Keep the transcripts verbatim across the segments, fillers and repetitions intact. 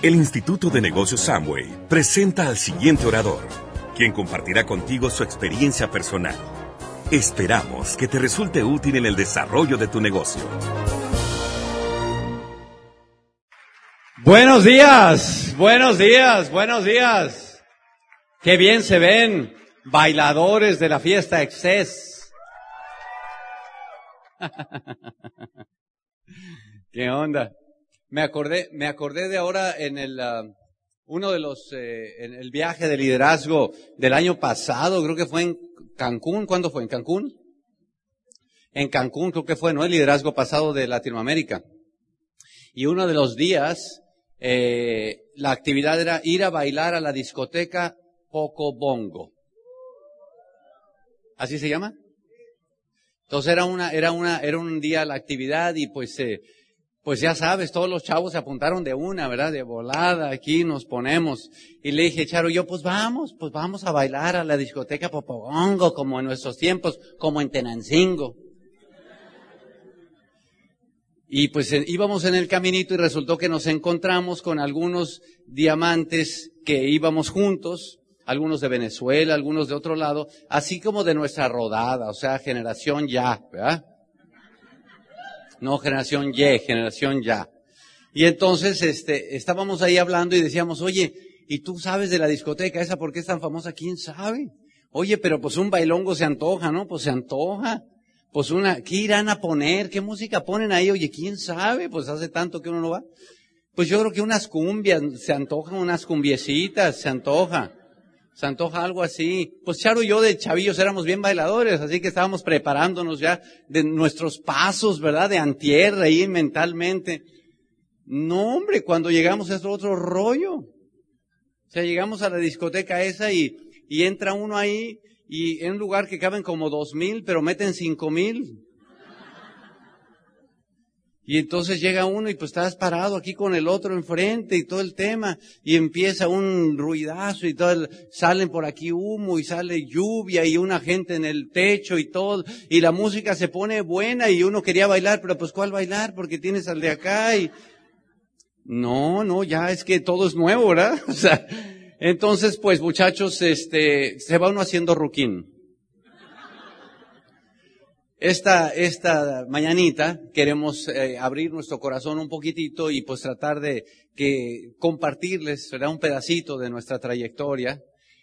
El Instituto de Negocios Amway presenta al siguiente orador, quien compartirá contigo su experiencia personal. Esperamos que te resulte útil en el desarrollo de tu negocio. Buenos días, buenos días, buenos días. Qué bien se ven, bailadores de la fiesta Excess. ¿Qué onda? Me acordé, me acordé de ahora en el uh, uno de los eh, en el viaje de liderazgo del año pasado, creo que fue en Cancún. ¿Cuándo fue? ¿En Cancún? En Cancún creo que fue, ¿no? El liderazgo pasado de Latinoamérica. Y uno de los días eh, la actividad era ir a bailar a la discoteca Pocobongo. ¿Así se llama? Entonces era una era una era un día la actividad y pues eh, Pues ya sabes, todos los chavos se apuntaron de una, ¿verdad? De volada, aquí nos ponemos. Y le dije, Charo, yo, pues vamos, pues vamos a bailar a la discoteca Pocobongo, como en nuestros tiempos, como en Tenancingo. Y pues eh, íbamos en el caminito y resultó que nos encontramos con algunos diamantes que íbamos juntos, algunos de Venezuela, algunos de otro lado, así como de nuestra rodada, o sea, generación ya, ¿verdad? No, generación Y, generación ya. Y entonces, este, estábamos ahí hablando y decíamos, oye, ¿y tú sabes de la discoteca esa por qué es tan famosa? ¿Quién sabe? Oye, pero pues un bailongo se antoja, ¿no? Pues se antoja. Pues una, ¿qué irán a poner? ¿Qué música ponen ahí? Oye, ¿quién sabe? Pues hace tanto que uno no va. Pues yo creo que unas cumbias, se antojan unas cumbiecitas, se antoja. Se antoja algo así. Pues Charo y yo de chavillos éramos bien bailadores, así que estábamos preparándonos ya de nuestros pasos, ¿verdad? De antier, ahí mentalmente. No, hombre, cuando llegamos a otro rollo. O sea, llegamos a la discoteca esa y, y entra uno ahí y en un lugar que caben como dos mil, pero meten cinco mil. Y entonces llega uno y pues estás parado aquí con el otro enfrente y todo el tema y empieza un ruidazo y todo el, salen por aquí humo y sale lluvia y una gente en el techo y todo y la música se pone buena y uno quería bailar, pero pues ¿cuál bailar? Porque tienes al de acá y no, no, ya es que todo es nuevo, ¿verdad? O sea, entonces pues muchachos, este, se va uno haciendo ruquín. Esta, esta mañanita queremos eh, abrir nuestro corazón un poquitito y pues tratar de que compartirles, ¿verdad? Un pedacito de nuestra trayectoria,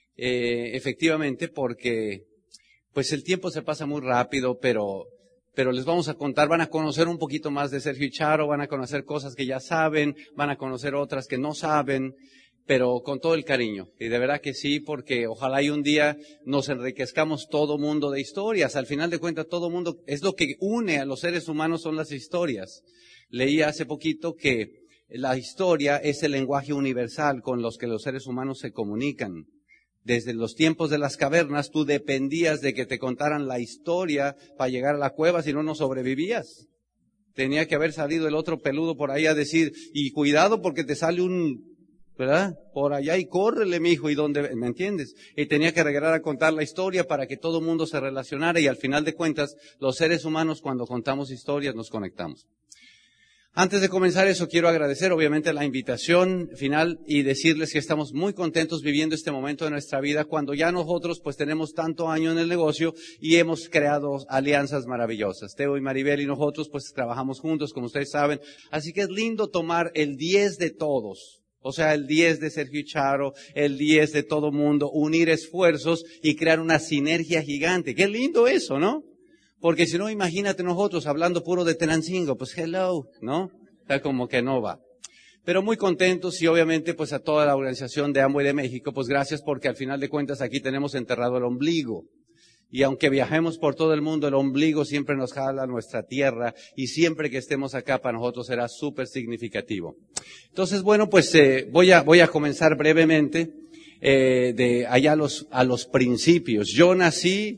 eh, efectivamente, porque pues el tiempo se pasa muy rápido, pero, pero les vamos a contar, van a conocer un poquito más de Sergio y Charo, van a conocer cosas que ya saben, van a conocer otras que no saben, pero con todo el cariño. Y de verdad que sí, porque ojalá y un día nos enriquezcamos todo mundo de historias. Al final de cuentas, todo mundo, es lo que une a los seres humanos son las historias. Leí hace poquito que la historia es el lenguaje universal con los que los seres humanos se comunican. Desde los tiempos de las cavernas, tú dependías de que te contaran la historia para llegar a la cueva, si no, no sobrevivías. Tenía que haber salido el otro peludo por ahí a decir, y cuidado porque te sale un... ¿verdad? Por allá y córrele, mijo, y dónde, ¿me entiendes? Y tenía que regresar a contar la historia para que todo el mundo se relacionara y al final de cuentas, los seres humanos cuando contamos historias nos conectamos. Antes de comenzar eso, quiero agradecer obviamente la invitación final y decirles que estamos muy contentos viviendo este momento de nuestra vida cuando ya nosotros pues tenemos tanto año en el negocio y hemos creado alianzas maravillosas. Teo y Maribel y nosotros pues trabajamos juntos, como ustedes saben, así que es lindo tomar el diez de todos. O sea, el diez de Sergio y Charo, el diez de todo mundo, unir esfuerzos y crear una sinergia gigante. Qué lindo eso, ¿no? Porque si no, imagínate nosotros hablando puro de Tenancingo, pues hello, ¿no? Está como que no va. Pero muy contentos y obviamente pues a toda la organización de Amway de México, pues gracias porque al final de cuentas aquí tenemos enterrado el ombligo. Y aunque viajemos por todo el mundo, el ombligo siempre nos jala a nuestra tierra y siempre que estemos acá para nosotros será súper significativo. Entonces, bueno, pues eh, voy a voy a comenzar brevemente eh, de allá a los, a los principios. Yo nací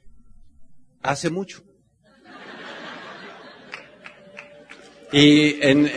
hace mucho. Y, en,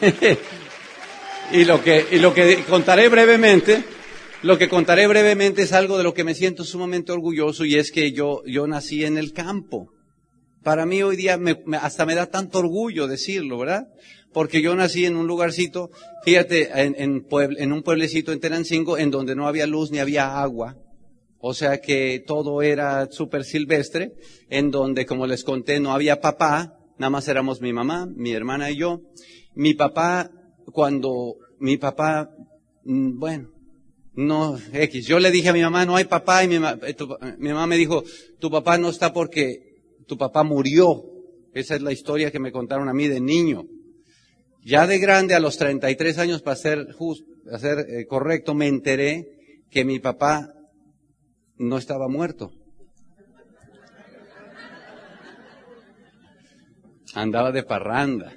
y, lo que, y lo que contaré brevemente... Lo que contaré brevemente es algo de lo que me siento sumamente orgulloso y es que yo, yo nací en el campo. Para mí hoy día me, me, hasta me da tanto orgullo decirlo, ¿verdad? porque yo nací en un lugarcito, fíjate, en, en, pueble, en un pueblecito en Tenancingo, en donde no había luz ni había agua. O sea que todo era súper silvestre, en donde, como les conté, no había papá, nada más éramos mi mamá, mi hermana y yo. Mi papá, cuando mi papá, bueno, no, X, yo le dije a mi mamá, no hay papá, y mi, tu, mi mamá me dijo, tu papá no está porque tu papá murió. Esa es la historia que me contaron a mí de niño. Ya de grande, a los treinta y tres años, para ser justo, para ser eh, correcto, me enteré que mi papá no estaba muerto. Andaba de parranda.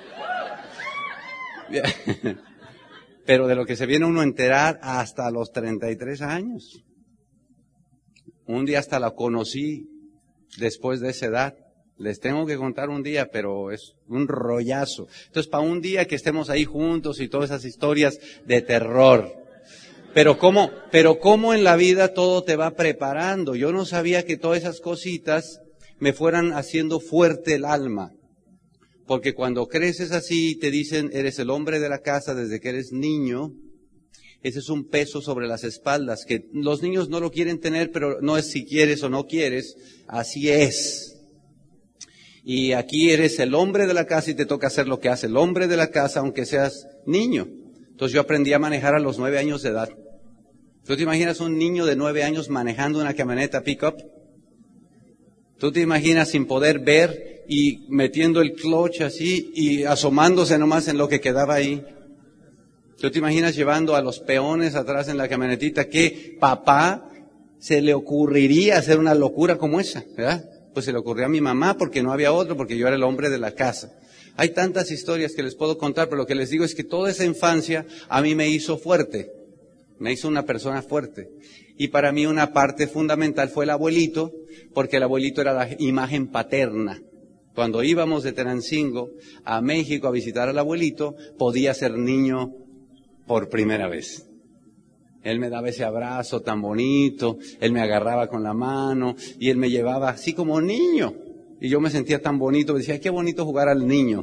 Pero de lo que se viene uno a enterar hasta los treinta y tres años. Un día hasta la conocí después de esa edad. Les tengo que contar un día, pero es un rollazo. Entonces, para un día que estemos ahí juntos y todas esas historias de terror. Pero cómo, pero cómo en la vida todo te va preparando. Yo no sabía que todas esas cositas me fueran haciendo fuerte el alma. Porque cuando creces así, te dicen, eres el hombre de la casa desde que eres niño. Ese es un peso sobre las espaldas, que los niños no lo quieren tener, pero no es si quieres o no quieres, así es. Y aquí eres el hombre de la casa y te toca hacer lo que hace el hombre de la casa, aunque seas niño. Entonces yo aprendí a manejar a los nueve años de edad. ¿Tú te imaginas un niño de nueve años manejando una camioneta pick-up? ¿Tú te imaginas sin poder ver y metiendo el clutch así y asomándose nomás en lo que quedaba ahí? ¿Tú te imaginas llevando a los peones atrás en la camionetita? ¿Qué papá se le ocurriría hacer una locura como esa? ¿Verdad? Pues se le ocurrió a mi mamá porque no había otro, porque yo era el hombre de la casa. Hay tantas historias que les puedo contar, pero lo que les digo es que toda esa infancia a mí me hizo fuerte, me hizo una persona fuerte. Y para mí una parte fundamental fue el abuelito, porque el abuelito era la imagen paterna. Cuando íbamos de Tenancingo a México a visitar al abuelito, podía ser niño por primera vez. Él me daba ese abrazo tan bonito, él me agarraba con la mano y él me llevaba así como niño. Y yo me sentía tan bonito, decía, ay, qué bonito jugar al niño.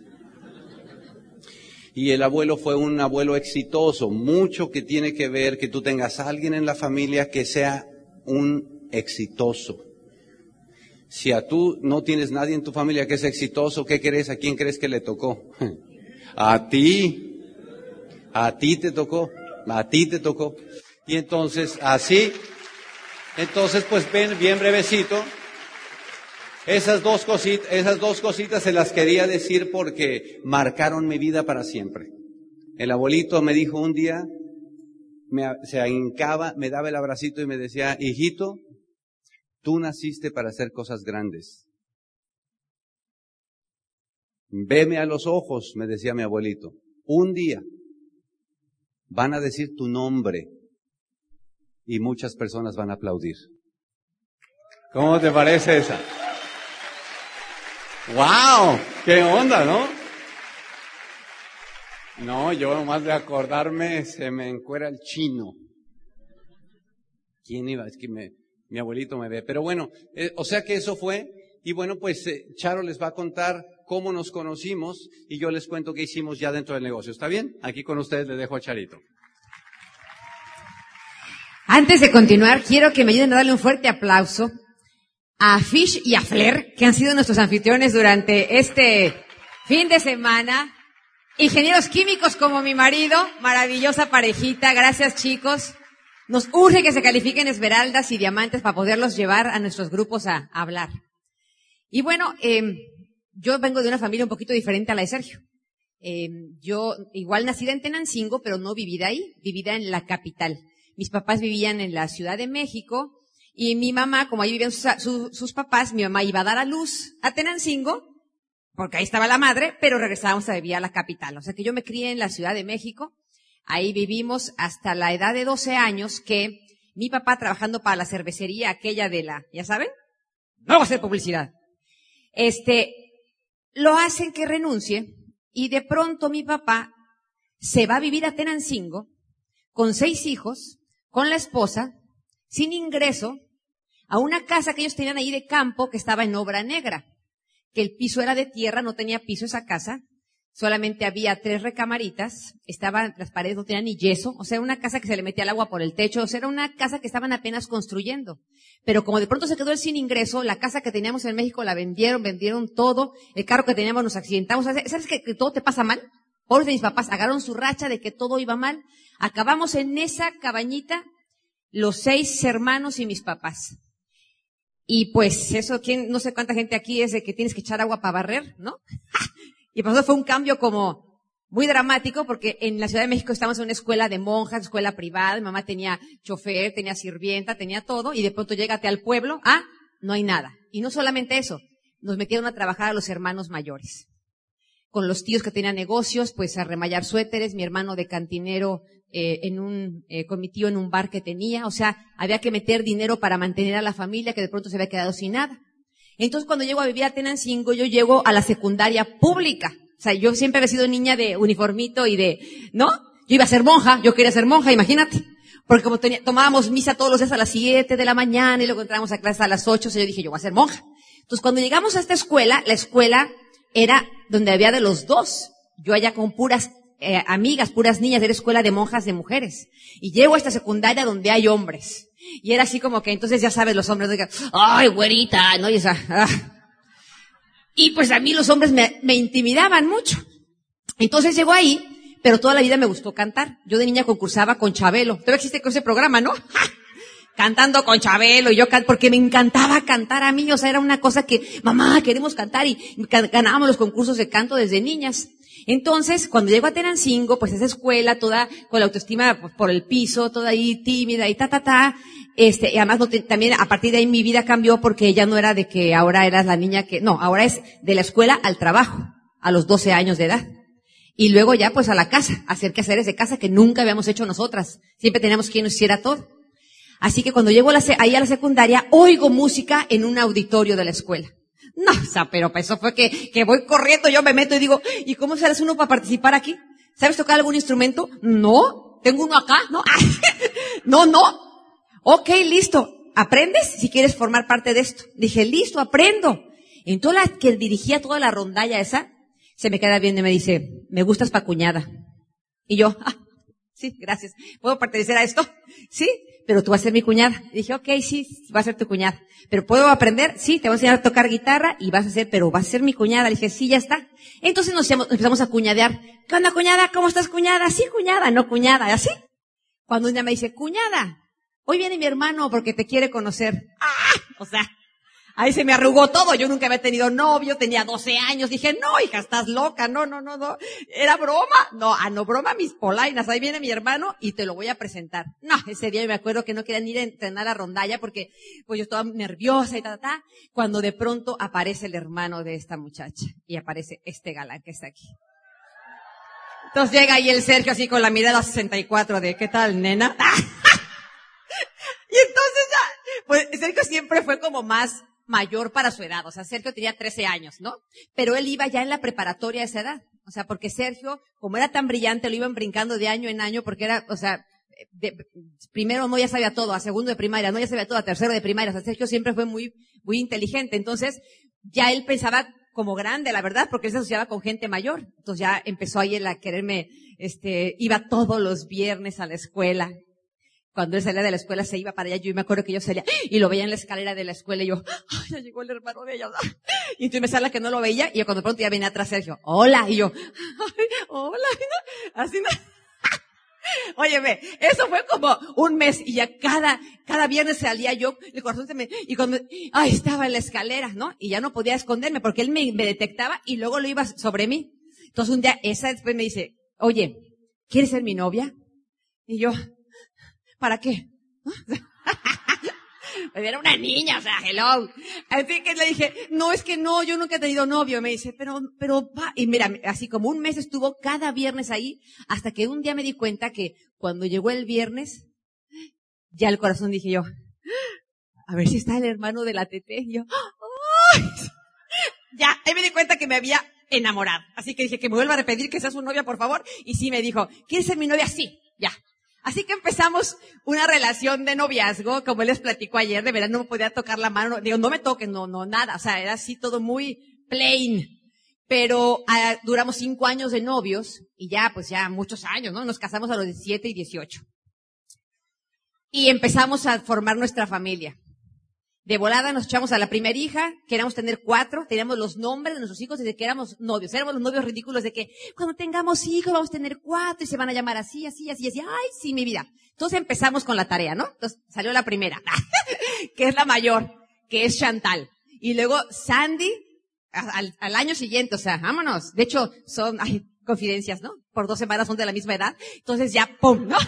Y el abuelo fue un abuelo exitoso, mucho que tiene que ver que tú tengas a alguien en la familia que sea un exitoso. Si a tú no tienes nadie en tu familia que es exitoso, ¿qué crees? ¿A quién crees que le tocó? A ti. A ti te tocó. A ti te tocó. Y entonces, así, entonces pues ven, bien brevecito, esas dos cositas, esas dos cositas se las quería decir porque marcaron mi vida para siempre. El abuelito me dijo un día, me, se hincaba, me daba el abracito y me decía, hijito, tú naciste para hacer cosas grandes. Veme a los ojos, me decía mi abuelito, un día van a decir tu nombre y muchas personas van a aplaudir. ¿Cómo te parece esa? ¡Wow! ¡Qué onda!, ¿no? No, yo nomás de acordarme se me encuera el chino. ¿Quién iba? Es que me, mi abuelito me ve. Pero bueno, eh, o sea que eso fue. Y bueno, pues eh, Charo les va a contar cómo nos conocimos y yo les cuento qué hicimos ya dentro del negocio. ¿Está bien? Aquí con ustedes les dejo a Charito. Antes de continuar, quiero que me ayuden a darle un fuerte aplauso a Fish y a Flair, que han sido nuestros anfitriones durante este fin de semana. Ingenieros químicos como mi marido, maravillosa parejita. Gracias, chicos. Nos urge que se califiquen esmeraldas y diamantes para poderlos llevar a nuestros grupos a, a hablar. Y bueno, eh, yo vengo de una familia un poquito diferente a la de Sergio. Eh, yo igual nacida en Tenancingo, pero no vivida ahí, vivida en la capital. Mis papás vivían en la Ciudad de México y mi mamá, como ahí vivían sus, sus, sus papás, mi mamá iba a dar a luz a Tenancingo, porque ahí estaba la madre, pero regresábamos a vivir a la capital. O sea que yo me crié en la Ciudad de México. Ahí vivimos hasta la edad de doce años que mi papá trabajando para la cervecería aquella de la, ¿ya saben? No voy a hacer publicidad. Este, lo hacen que renuncie y de pronto mi papá se va a vivir a Tenancingo con seis hijos, con la esposa, sin ingreso, a una casa que ellos tenían ahí de campo que estaba en obra negra, que el piso era de tierra, no tenía piso esa casa, solamente había tres recamaritas, estaban, las paredes no tenían ni yeso, o sea, una casa que se le metía el agua por el techo, o sea, era una casa que estaban apenas construyendo. Pero como de pronto se quedó el sin ingreso, la casa que teníamos en México la vendieron, vendieron todo, el carro que teníamos nos accidentamos, ¿sabes que, que todo te pasa mal? Pobres de mis papás, agarraron su racha de que todo iba mal, acabamos en esa cabañita, los seis hermanos y mis papás. Y pues eso, ¿quién, no sé cuánta gente aquí es de que tienes que echar agua para barrer, ¿no? Y por eso fue un cambio como muy dramático, porque en la Ciudad de México estábamos en una escuela de monjas, escuela privada, mi mamá tenía chofer, tenía sirvienta, tenía todo, y de pronto llégate al pueblo, ah, no hay nada. Y no solamente eso, nos metieron a trabajar a los hermanos mayores. Con los tíos que tenían negocios, pues a remallar suéteres, mi hermano de cantinero, eh, en un, eh, con mi tío en un bar que tenía, o sea, había que meter dinero para mantener a la familia que de pronto se había quedado sin nada. Entonces, cuando llego a vivir a Tenancingo, yo llego a la secundaria pública. O sea, yo siempre había sido niña de uniformito y de, ¿no? Yo iba a ser monja, yo quería ser monja, imagínate. Porque como tenía, tomábamos misa todos los días a las siete de la mañana y luego entrábamos a clase a las ocho, o sea, yo dije, yo voy a ser monja. Entonces, cuando llegamos a esta escuela, la escuela era donde había de los dos. Yo allá con puras eh, amigas, puras niñas, era escuela de monjas de mujeres. Y llego a esta secundaria donde hay hombres. Y era así como que, entonces ya sabes, los hombres digan, ay, güerita, ¿no? Y esa, ah. Y pues a mí los hombres me, me intimidaban mucho. Entonces llegó ahí, pero toda la vida me gustó cantar. Yo de niña concursaba con Chabelo. Todavía existe ese programa, ¿no? Cantando con Chabelo, y yo can, porque me encantaba cantar a mí, o sea, era una cosa que, mamá, queremos cantar, y ganábamos los concursos de canto desde niñas. Entonces, cuando llego a Tenancingo, pues esa escuela toda con la autoestima pues, por el piso, toda ahí tímida y ta, ta, ta, este, y además no te, también a partir de ahí mi vida cambió porque ya no era de que ahora eras la niña que, no, ahora es de la escuela al trabajo, a los doce años de edad. Y luego ya pues a la casa, hacer quehaceres de casa que nunca habíamos hecho nosotras. Siempre teníamos quien nos hiciera todo. Así que cuando llego a la, ahí a la secundaria, oigo música en un auditorio de la escuela. No, o sea, pero eso fue que, que voy corriendo, yo me meto y digo, ¿y cómo se hace uno para participar aquí? ¿Sabes tocar algún instrumento? No. ¿Tengo uno acá? No. No, no. Ok, listo. ¿Aprendes? Si quieres formar parte de esto. Dije, listo, aprendo. Entonces la que dirigía toda la rondalla esa, se me queda bien y me dice, me gustas pa' cuñada. Y yo, ah, sí, gracias. ¿Puedo pertenecer a esto? Sí. Pero tú vas a ser mi cuñada. Y dije, ok, sí, vas a ser tu cuñada. ¿Pero puedo aprender? Sí, te voy a enseñar a tocar guitarra y vas a ser, pero vas a ser mi cuñada. Le dije, sí, ya está. Entonces nos empezamos a cuñadear. ¿Qué onda, cuñada? ¿Cómo estás, cuñada? Sí, cuñada, no cuñada, así. Cuando una me dice, cuñada, hoy viene mi hermano porque te quiere conocer. ¡Ah! O sea, ahí se me arrugó todo. Yo nunca había tenido novio, tenía doce años. Dije, no, hija, estás loca. No, no, no, no. ¿Era broma? No, ah, no, broma mis polainas. Ahí viene mi hermano y te lo voy a presentar. No, ese día me acuerdo que no querían ir a entrenar a rondalla porque, pues yo estaba nerviosa y ta, ta, ta. Cuando de pronto aparece el hermano de esta muchacha y aparece este galán que está aquí. Entonces llega ahí el Sergio así con la mirada sesenta y cuatro de, ¿qué tal, nena? Y entonces ya, pues Sergio siempre fue como más mayor para su edad, o sea, Sergio tenía trece años, ¿no? Pero él iba ya en la preparatoria a esa edad, o sea, porque Sergio, como era tan brillante, lo iban brincando de año en año, porque era, o sea, de, primero no ya sabía todo, a segundo de primaria no ya sabía todo, a tercero de primaria, o sea, Sergio siempre fue muy, muy inteligente, entonces ya él pensaba como grande, la verdad, porque él se asociaba con gente mayor, entonces ya empezó ahí él a quererme, este, iba todos los viernes a la escuela. Cuando él salía de la escuela se iba para allá, yo me acuerdo que yo salía y lo veía en la escalera de la escuela y yo, ay, ya llegó el hermano de ella. Y entonces me sale que no lo veía y yo cuando pronto ya venía atrás Sergio, hola, y yo, ay, hola, así no. Óyeme, eso fue como un mes y ya cada, cada viernes salía yo, el corazón se me, y cuando, ay, estaba en la escalera, ¿no? Y ya no podía esconderme porque él me, me detectaba y luego lo iba sobre mí. Entonces un día, esa después me dice, oye, ¿quieres ser mi novia? Y yo, ¿para qué? Pues era una niña, o sea, hello. Así que le dije, no, es que no, yo nunca he tenido novio. Me dice, pero, pero, va. Y mira, así como un mes estuvo cada viernes ahí, hasta que un día me di cuenta que cuando llegó el viernes, ya el corazón dije yo, a ver si está el hermano de la Tete. Y yo, ¡ay! Ya, ahí me di cuenta que me había enamorado. Así que dije que me vuelva a repetir que sea su novia, por favor. Y sí me dijo, ¿quieres ser mi novia? Sí, ya. Así que empezamos una relación de noviazgo, como él les platicó ayer, de verdad no me podía tocar la mano, digo, no me toques, no, no, nada, o sea, era así todo muy plain. Pero uh, duramos cinco años de novios y ya, pues ya muchos años, ¿no? Nos casamos a los diecisiete y dieciocho. Y empezamos a formar nuestra familia. De volada nos echamos a la primera hija, queríamos tener cuatro, teníamos los nombres de nuestros hijos desde que éramos novios. Éramos los novios ridículos de que cuando tengamos hijos vamos a tener cuatro y se van a llamar así, así, así, así. Ay, sí, mi vida. Entonces empezamos con la tarea, ¿no? Entonces salió la primera, que es la mayor, que es Chantal. Y luego Sandy, al, al año siguiente, o sea, vámonos. De hecho, son, ay, confidencias, ¿no? Por dos semanas son de la misma edad. Entonces ya, ¡pum!, ¿no?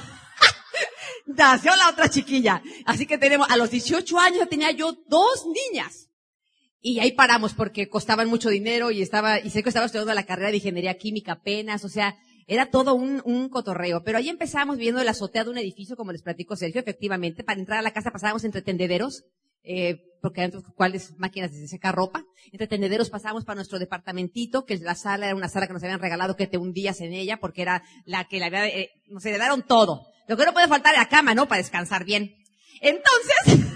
Nació la otra chiquilla. Así que tenemos, a los dieciocho años ya tenía yo dos niñas. Y ahí paramos porque costaban mucho dinero y estaba, y sé que estaba estudiando la carrera de ingeniería química apenas, o sea, era todo un, un cotorreo. Pero ahí empezamos viviendo en la azotea de un edificio, como les platico Sergio, efectivamente. Para entrar a la casa pasábamos entre tendederos, eh, porque eran cuáles máquinas de secar ropa. Entre tendederos pasábamos para nuestro departamentito, que la sala era una sala que nos habían regalado que te hundías en ella, porque era la que la había, eh, nos heredaron todo. Lo que no puede faltar es la cama, ¿no? Para descansar bien. Entonces,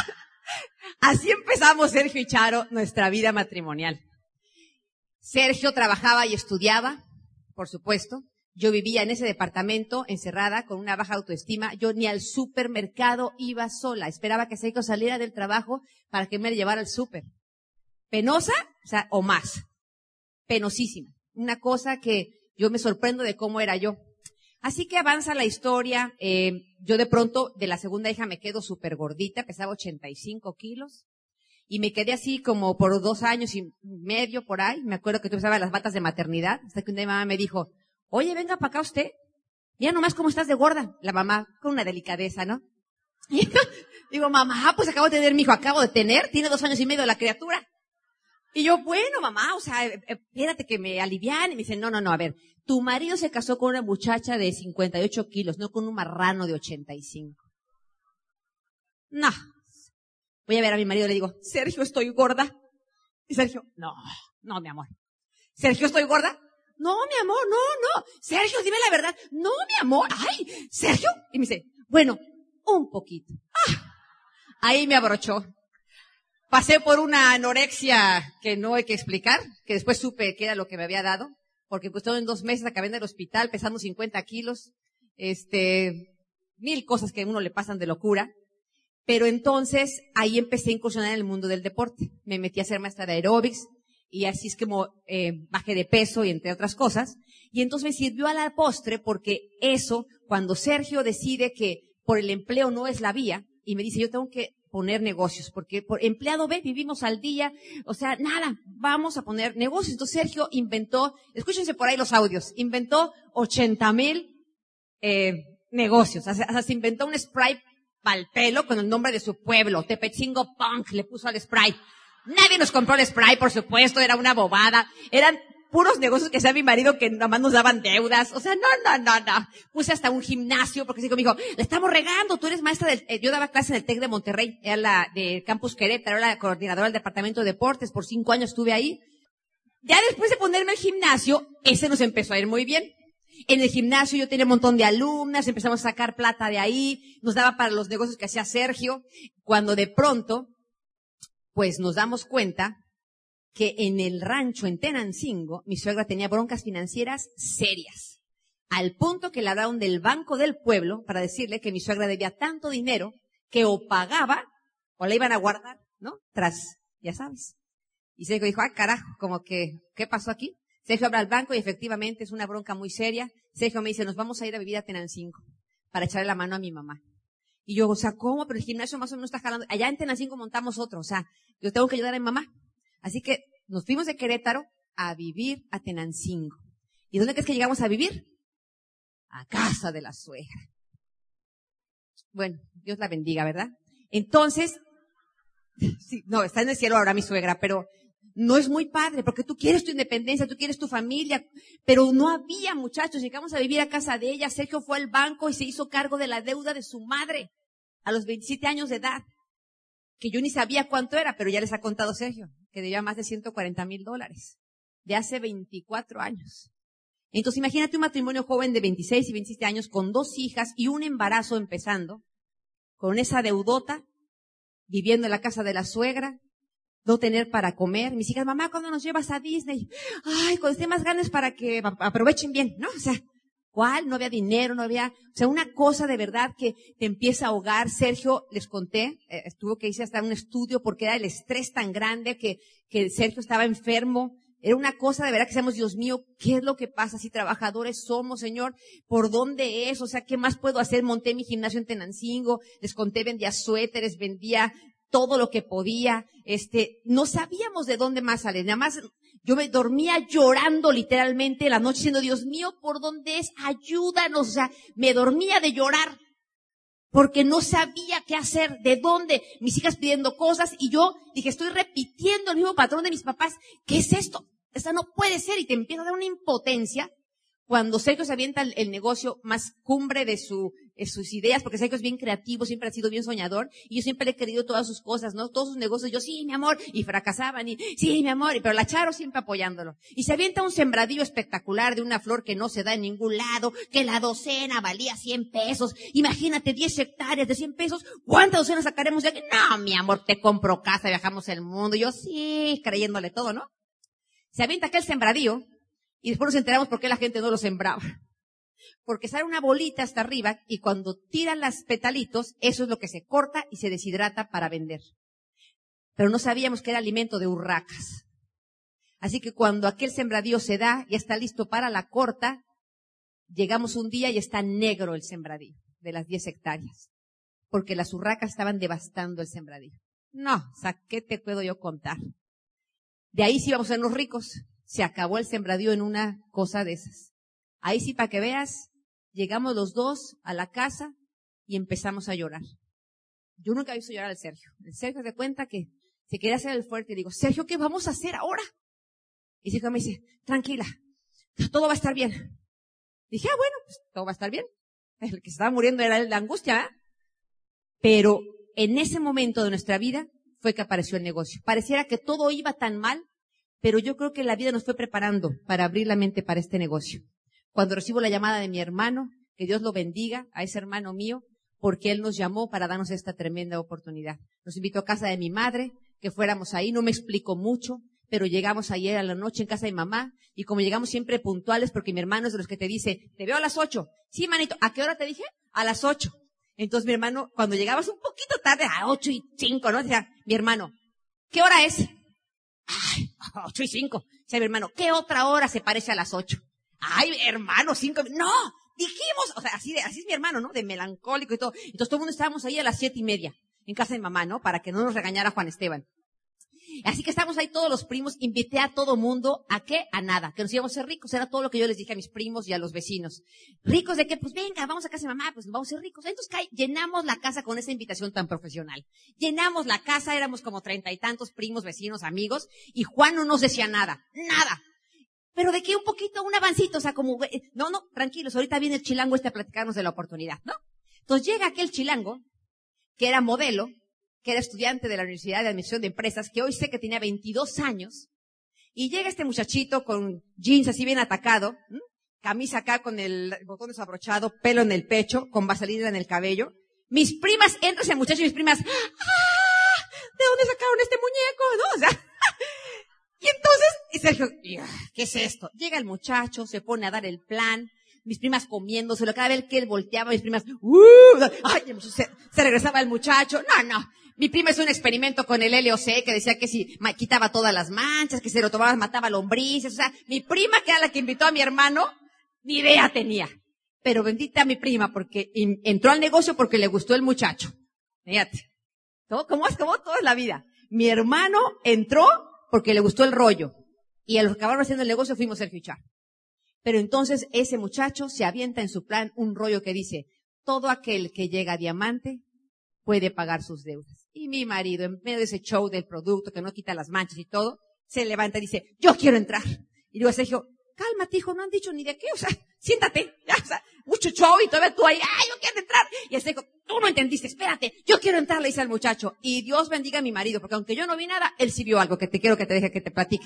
así empezamos Sergio y Charo nuestra vida matrimonial. Sergio trabajaba y estudiaba, por supuesto. Yo vivía en ese departamento encerrada con una baja autoestima. Yo ni al supermercado iba sola. Esperaba que Sergio saliera del trabajo para que me llevara al súper. Penosa, o sea, o más. Penosísima. Una cosa que yo me sorprendo de cómo era yo. Así que avanza la historia, eh, yo de pronto de la segunda hija me quedo súper gordita, pesaba ochenta y cinco kilos, y me quedé así como por dos años y medio por ahí, me acuerdo que tú usabas las batas de maternidad, hasta que un día mi mamá me dijo, oye, venga para acá usted, mira nomás cómo estás de gorda, la mamá con una delicadeza, ¿no? Y digo, mamá, pues acabo de tener mi hijo, acabo de tener, tiene dos años y medio la criatura. Y yo, bueno, mamá, o sea, espérate que me alivian. Y me dicen, no, no, no, a ver, tu marido se casó con una muchacha de cincuenta y ocho kilos, no con un marrano de ochenta y cinco. No. Voy a ver a mi marido y le digo, Sergio, estoy gorda. Y Sergio, no, no, mi amor. Sergio, estoy gorda. No, mi amor, no, no. Sergio, dime la verdad. No, mi amor. Ay, Sergio. Y me dice, bueno, un poquito. Ah, ahí me abrochó. Pasé por una anorexia que no hay que explicar, que después supe que era lo que me había dado, porque pues todo en dos meses acabé en el hospital, pesando cincuenta kilos, este, mil cosas que a uno le pasan de locura. Pero entonces ahí empecé a incursionar en el mundo del deporte. Me metí a ser maestra de aeróbics y así es como eh, bajé de peso y entre otras cosas. Y entonces me sirvió a la postre porque eso, cuando Sergio decide que por el empleo no es la vía y me dice yo tengo que poner negocios, porque por empleado B vivimos al día, o sea, nada, vamos a poner negocios. Entonces Sergio inventó, escúchense por ahí los audios, inventó ochenta mil eh, negocios, o sea, o sea, se inventó un spray para el pelo con el nombre de su pueblo, Tepechingo Punk, le puso al spray. Nadie nos compró el spray, por supuesto, era una bobada, eran puros negocios que hacía mi marido que nada más nos daban deudas. O sea, no, no, no, no. Puse hasta un gimnasio porque me dijo, le estamos regando, tú eres maestra del, eh, yo daba clase en el TEC de Monterrey, era la de Campus Querétaro, era la coordinadora del departamento de deportes, por cinco años estuve ahí. Ya después de ponerme el gimnasio, ese nos empezó a ir muy bien. En el gimnasio yo tenía un montón de alumnas, empezamos a sacar plata de ahí, nos daba para los negocios que hacía Sergio, cuando de pronto, pues nos damos cuenta que en el rancho en Tenancingo, mi suegra tenía broncas financieras serias, al punto que le hablaron del banco del pueblo para decirle que mi suegra debía tanto dinero que o pagaba o la iban a guardar, ¿no? Tras, ya sabes. Y Sergio dijo, ah, carajo, como que, ¿qué pasó aquí? Sergio habla al banco y efectivamente es una bronca muy seria. Sergio me dice, nos vamos a ir a vivir a Tenancingo para echarle la mano a mi mamá. Y yo, o sea, ¿cómo? Pero el gimnasio más o menos está jalando. Allá en Tenancingo montamos otro, o sea, yo tengo que ayudar a mi mamá. Así que nos fuimos de Querétaro a vivir a Tenancingo. ¿Y dónde crees que llegamos a vivir? A casa de la suegra. Bueno, Dios la bendiga, ¿verdad? Entonces, sí, no, está en el cielo ahora mi suegra, pero no es muy padre, porque tú quieres tu independencia, tú quieres tu familia, pero no había muchachos, llegamos a vivir a casa de ella. Sergio fue al banco y se hizo cargo de la deuda de su madre a los veintisiete años de edad, que yo ni sabía cuánto era, pero ya les ha contado Sergio, que debía más de ciento cuarenta mil dólares, de hace veinticuatro años. Entonces imagínate un matrimonio joven de veintiséis y veintisiete años con dos hijas y un embarazo empezando, con esa deudota, viviendo en la casa de la suegra, no tener para comer. Mis hijas, mamá, ¿cuándo nos llevas a Disney? Ay, cuando estén más grandes para que aprovechen bien, ¿no? O sea, ¿cuál? No había dinero, no había, o sea, una cosa de verdad que te empieza a ahogar. Sergio, les conté, eh, estuvo que hice hasta un estudio porque era el estrés tan grande que, que Sergio estaba enfermo. Era una cosa de verdad que decíamos, Dios mío, ¿qué es lo que pasa? Si trabajadores somos, Señor, ¿por dónde es? O sea, ¿qué más puedo hacer? Monté mi gimnasio en Tenancingo, les conté, vendía suéteres, vendía todo lo que podía. Este, no sabíamos de dónde más salir. Nada más, yo me dormía llorando literalmente la noche diciendo, Dios mío, ¿por dónde es? Ayúdanos. O sea, me dormía de llorar porque no sabía qué hacer, de dónde. Mis hijas pidiendo cosas y yo dije, estoy repitiendo el mismo patrón de mis papás. ¿Qué es esto? Esta no puede ser. Y te empieza a dar una impotencia cuando Sergio se avienta el, el negocio más cumbre de, su, de sus ideas, porque Sergio es bien creativo, siempre ha sido bien soñador, y yo siempre le he querido todas sus cosas, ¿no? Todos sus negocios, yo, sí, mi amor, y fracasaban, y sí, mi amor, y, pero la Charo siempre apoyándolo. Y se avienta un sembradío espectacular de una flor que no se da en ningún lado, que la docena valía cien pesos. Imagínate, diez hectáreas de cien pesos, ¿cuántas docenas sacaremos de aquí? No, mi amor, te compro casa, viajamos el mundo. Y yo, sí, creyéndole todo, ¿no? Se avienta aquel sembradío, y después nos enteramos por qué la gente no lo sembraba. Porque sale una bolita hasta arriba y cuando tiran los petalitos, eso es lo que se corta y se deshidrata para vender. Pero no sabíamos que era alimento de urracas. Así que cuando aquel sembradío se da y está listo para la corta, llegamos un día y está negro el sembradío de las diez hectáreas. Porque las urracas estaban devastando el sembradío. No, o sea, ¿qué te puedo yo contar? De ahí sí vamos a ser los ricos. Se acabó el sembradío en una cosa de esas. Ahí sí, para que veas, llegamos los dos a la casa y empezamos a llorar. Yo nunca he visto llorar al Sergio. El Sergio se cuenta que se quería hacer el fuerte y digo, Sergio, ¿qué vamos a hacer ahora? Y Sergio me dice, tranquila, todo va a estar bien. Dije, ah, bueno, pues todo va a estar bien. El que se estaba muriendo era la angustia, ¿eh? Pero en ese momento de nuestra vida fue que apareció el negocio. Pareciera que todo iba tan mal, pero yo creo que la vida nos fue preparando para abrir la mente para este negocio. Cuando recibo la llamada de mi hermano, que Dios lo bendiga, a ese hermano mío, porque él nos llamó para darnos esta tremenda oportunidad. Nos invitó a casa de mi madre, que fuéramos ahí, no me explicó mucho, pero llegamos ayer a la noche en casa de mamá, y como llegamos siempre puntuales, porque mi hermano es de los que te dice, te veo a las ocho. Sí, manito, ¿a qué hora te dije? A las ocho. Entonces mi hermano, cuando llegabas un poquito tarde, a ocho y cinco, ¿no? Decía, mi hermano, ¿qué hora es? Ay, ocho y cinco. Dice mi hermano, ¿qué otra hora se parece a las ocho? Ay, hermano, cinco. No, dijimos, o sea, así de, así es mi hermano, ¿no? De melancólico y todo. Entonces todo el mundo estábamos ahí a las siete y media, en casa de mamá, ¿no? Para que no nos regañara Juan Esteban. Así que estábamos ahí todos los primos, invité a todo mundo, ¿a qué? A nada, que nos íbamos a ser ricos, era todo lo que yo les dije a mis primos y a los vecinos. ¿Ricos de qué? Pues venga, vamos a casa de mamá, pues vamos a ser ricos. Entonces cae, llenamos la casa con esa invitación tan profesional. Llenamos la casa, éramos como treinta y tantos primos, vecinos, amigos, y Juan no nos decía nada, nada. Pero de qué un poquito, un avancito, o sea, como, no, no, tranquilos, ahorita viene el chilango este a platicarnos de la oportunidad, ¿no? Entonces llega aquel chilango, que era modelo, que era estudiante de la Universidad de Administración de Empresas, que hoy sé que tenía veintidós años, y llega este muchachito con jeans así bien atacado, ¿m? Camisa acá con el botón desabrochado, pelo en el pecho, con vaselina en el cabello. Mis primas, entra ese muchacho y mis primas, ¡ah! ¿De dónde sacaron este muñeco? ¿No? O sea, y entonces, y Sergio, ¿qué es esto? Llega el muchacho, se pone a dar el plan, mis primas comiéndoselo, cada vez que él volteaba, mis primas, ¡uh! ¡Ay! Se, se regresaba el muchacho, no, no. Mi prima es un experimento con el L O C que decía que si quitaba todas las manchas, que si lo tomabas mataba lombrices. O sea, mi prima, que era la que invitó a mi hermano, ni idea tenía. Pero bendita mi prima, porque entró al negocio porque le gustó el muchacho. Fíjate. Todo, ¿cómo es? Como todo es la vida. Mi hermano entró porque le gustó el rollo. Y a los que acabaron haciendo el negocio fuimos Sergio y Charo. Pero entonces ese muchacho se avienta en su plan un rollo que dice, todo aquel que llega a diamante puede pagar sus deudas. Y mi marido, en medio de ese show del producto que no quita las manchas y todo, se levanta y dice, yo quiero entrar. Y digo a Sergio, cálmate, hijo, no han dicho ni de qué, o sea, siéntate, ya, o sea, mucho show y todavía tú ahí, ay, yo quiero entrar. Y el Sergio, tú no entendiste, espérate, yo quiero entrar, le dice al muchacho. Y Dios bendiga a mi marido, porque aunque yo no vi nada, él sí vio algo que te quiero que te deje que te platique.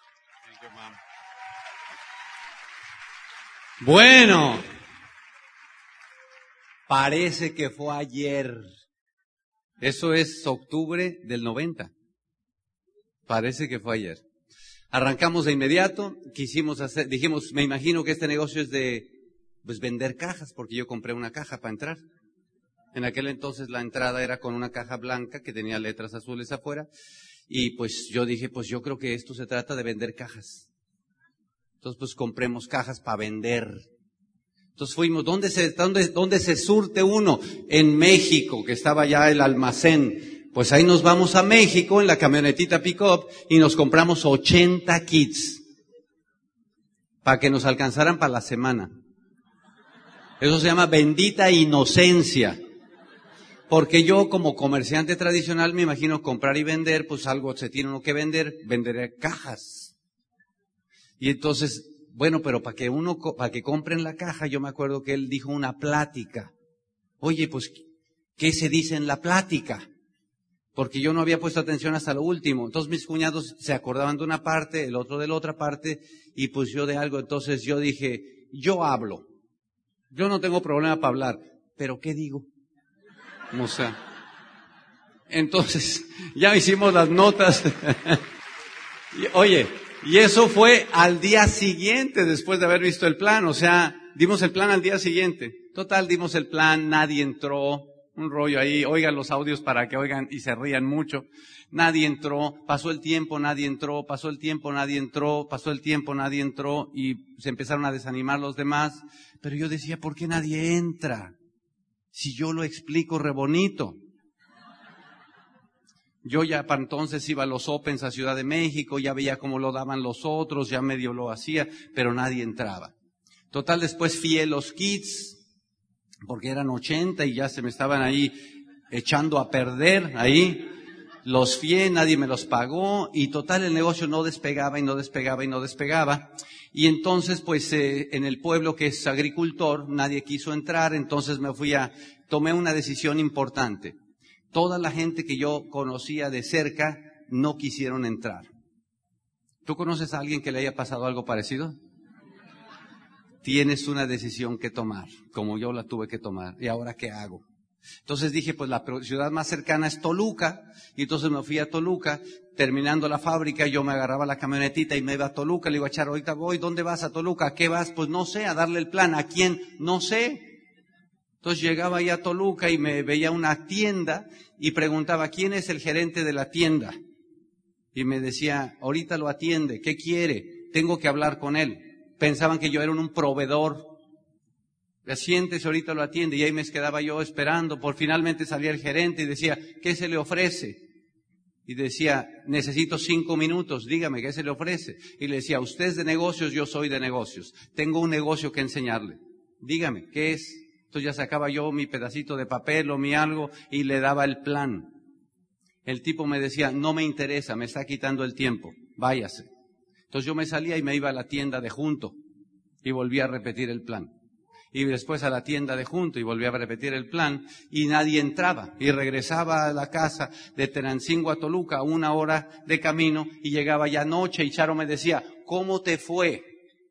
Bueno, parece que fue ayer. Eso es octubre del noventa. Parece que fue ayer. Arrancamos de inmediato, quisimos hacer, dijimos, me imagino que este negocio es de, pues, vender cajas, porque yo compré una caja para entrar. En aquel entonces la entrada era con una caja blanca que tenía letras azules afuera, y pues yo dije, pues yo creo que esto se trata de vender cajas. Entonces pues compremos cajas para vender. Entonces fuimos, ¿dónde se, dónde, dónde se surte uno? En México, que estaba ya el almacén. Pues ahí nos vamos a México en la camionetita pick-up y nos compramos ochenta kits para que nos alcanzaran para la semana. Eso se llama bendita inocencia. Porque yo como comerciante tradicional me imagino comprar y vender, pues algo se tiene uno que vender, venderé cajas. Y entonces, bueno, pero para que uno, para que compren la caja, yo me acuerdo que él dijo una plática. Oye, pues, ¿qué se dice en la plática? Porque yo no había puesto atención hasta lo último. Entonces mis cuñados se acordaban de una parte, el otro de la otra parte, y pues yo de algo. Entonces yo dije, yo hablo. Yo no tengo problema para hablar, pero ¿qué digo? O sea, entonces ya hicimos las notas. Y, oye, y eso fue al día siguiente después de haber visto el plan. O sea, dimos el plan al día siguiente. Total, dimos el plan, nadie entró. Un rollo ahí, oigan los audios para que oigan y se rían mucho. Nadie entró, pasó el tiempo, nadie entró, pasó el tiempo, nadie entró, pasó el tiempo, nadie entró y se empezaron a desanimar los demás. Pero yo decía, ¿por qué nadie entra? Si yo lo explico re bonito. Yo ya para entonces iba a los Opens a Ciudad de México, ya veía cómo lo daban los otros, ya medio lo hacía, pero nadie entraba. Total, después fié los kits, porque eran ochenta y ya se me estaban ahí echando a perder ahí. Los fié, nadie me los pagó y total el negocio no despegaba y no despegaba y no despegaba. Y entonces pues eh, en el pueblo que es agricultor nadie quiso entrar, entonces me fui a, tomé una decisión importante. Toda la gente que yo conocía de cerca no quisieron entrar. ¿Tú conoces a alguien que le haya pasado algo parecido? Tienes una decisión que tomar, como yo la tuve que tomar. ¿Y ahora qué hago? Entonces dije, pues la ciudad más cercana es Toluca. Y entonces me fui a Toluca. Terminando la fábrica, yo me agarraba la camionetita y me iba a Toluca. Le iba a echar, ahorita voy, ¿dónde vas a Toluca? ¿A qué vas? Pues no sé, a darle el plan. ¿A quién? No sé. Entonces llegaba ahí a Toluca y me veía una tienda y preguntaba, ¿quién es el gerente de la tienda? Y me decía, ahorita lo atiende. ¿Qué quiere? Tengo que hablar con él. Pensaban que yo era un proveedor. Siéntese, ahorita lo atiende. Y ahí me quedaba yo esperando. Por finalmente salía el gerente y decía, ¿qué se le ofrece? Y decía, necesito cinco minutos, dígame, ¿qué se le ofrece? Y le decía, usted es de negocios, yo soy de negocios. Tengo un negocio que enseñarle. Dígame, ¿qué es? Entonces ya sacaba yo mi pedacito de papel o mi algo y le daba el plan. El tipo me decía, no me interesa, me está quitando el tiempo, váyase. Entonces yo me salía y me iba a la tienda de junto y volvía a repetir el plan. Y después a la tienda de junto y volvía a repetir el plan y nadie entraba. Y regresaba a la casa de Tenancingo a Toluca, una hora de camino y llegaba ya noche y Charo me decía, ¿cómo te fue?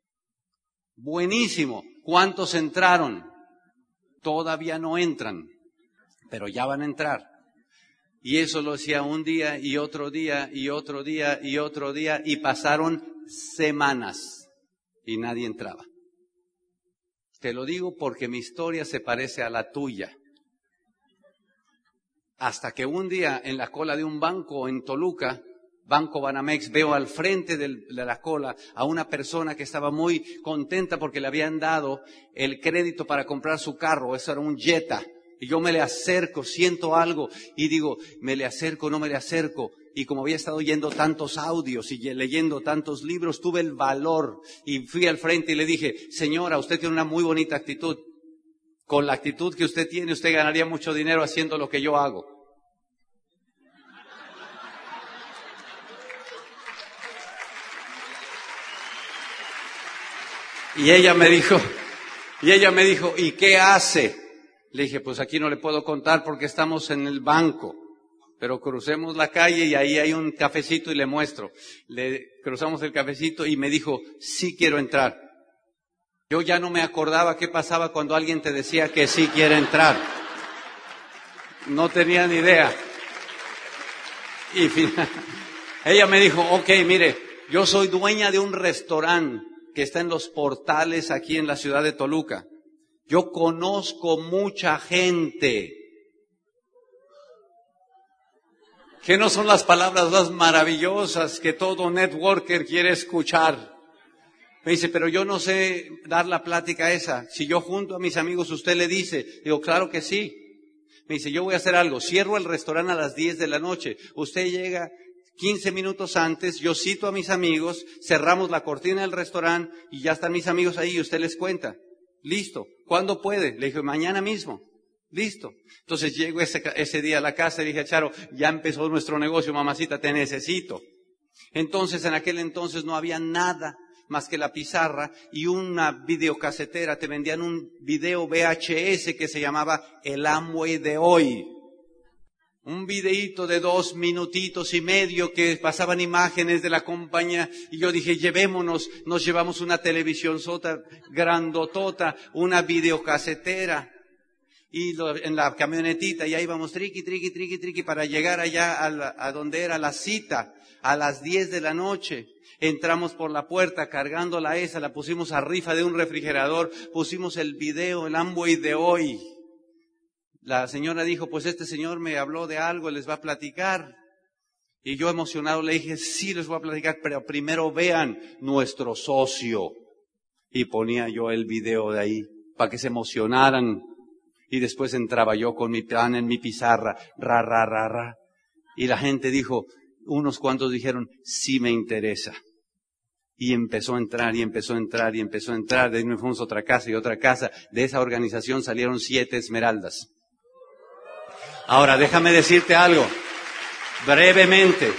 Buenísimo. ¿Cuántos entraron? Todavía no entran, pero ya van a entrar. Y eso lo hacía un día y otro día y otro día y otro día y pasaron semanas y nadie entraba. Te lo digo porque mi historia se parece a la tuya. Hasta que un día en la cola de un banco en Toluca, Banco Banamex, veo al frente de la cola a una persona que estaba muy contenta porque le habían dado el crédito para comprar su carro. Eso era un Jetta. Y yo me le acerco, siento algo y digo, me le acerco, no me le acerco. Y como había estado oyendo tantos audios y leyendo tantos libros, tuve el valor y fui al frente y le dije, señora, usted tiene una muy bonita actitud. Con la actitud que usted tiene, usted ganaría mucho dinero haciendo lo que yo hago. Y ella me dijo, y ella me dijo, ¿y qué hace? Le dije, pues aquí no le puedo contar porque estamos en el banco, pero crucemos la calle y ahí hay un cafecito y le muestro. Le cruzamos el cafecito y me dijo, sí quiero entrar. Yo ya no me acordaba qué pasaba cuando alguien te decía que sí quiere entrar. No tenía ni idea. Y final, Ella me dijo, ok, mire, yo soy dueña de un restaurante que está en los Portales aquí en la ciudad de Toluca. Yo conozco mucha gente. ¿Qué no son las palabras más maravillosas que todo networker quiere escuchar? Me dice, pero yo no sé dar la plática esa. Si yo junto a mis amigos, usted le dice. Digo, claro que sí. Me dice, yo voy a hacer algo. Cierro el restaurante a las diez de la noche. Usted llega quince minutos antes, yo cito a mis amigos, cerramos la cortina del restaurante y ya están mis amigos ahí y usted les cuenta. Listo. ¿Cuándo puede? Le dije, mañana mismo. Listo. Entonces llego ese, ese día a la casa y dije, Charo, ya empezó nuestro negocio, mamacita, te necesito. Entonces, en aquel entonces no había nada más que la pizarra y una videocasetera. Te vendían un video V H S que se llamaba El Amway de hoy. Un videíto de dos minutitos y medio que pasaban imágenes de la compañía. Y yo dije, llevémonos, nos llevamos una televisión sota, grandotota, una videocasetera. Y lo, en la camionetita ya íbamos triqui, triqui, triqui, triqui para llegar allá a, la, a donde era la cita, a las diez de la noche. Entramos por la puerta cargando la esa, la pusimos a rifa de un refrigerador, pusimos el video, el Amway de hoy. La señora dijo, pues este señor me habló de algo, les va a platicar. Y yo emocionado le dije, sí les voy a platicar, pero primero vean nuestro socio. Y ponía yo el video de ahí, para que se emocionaran. Y después entraba yo con mi plan en mi pizarra, ra, ra, ra, ra. Y la gente dijo, unos cuantos dijeron, sí me interesa. Y empezó a entrar, y empezó a entrar, y empezó a entrar. De ahí nos fuimos a otra casa y otra casa. De esa organización salieron siete esmeraldas. Ahora, déjame decirte algo. Brevemente,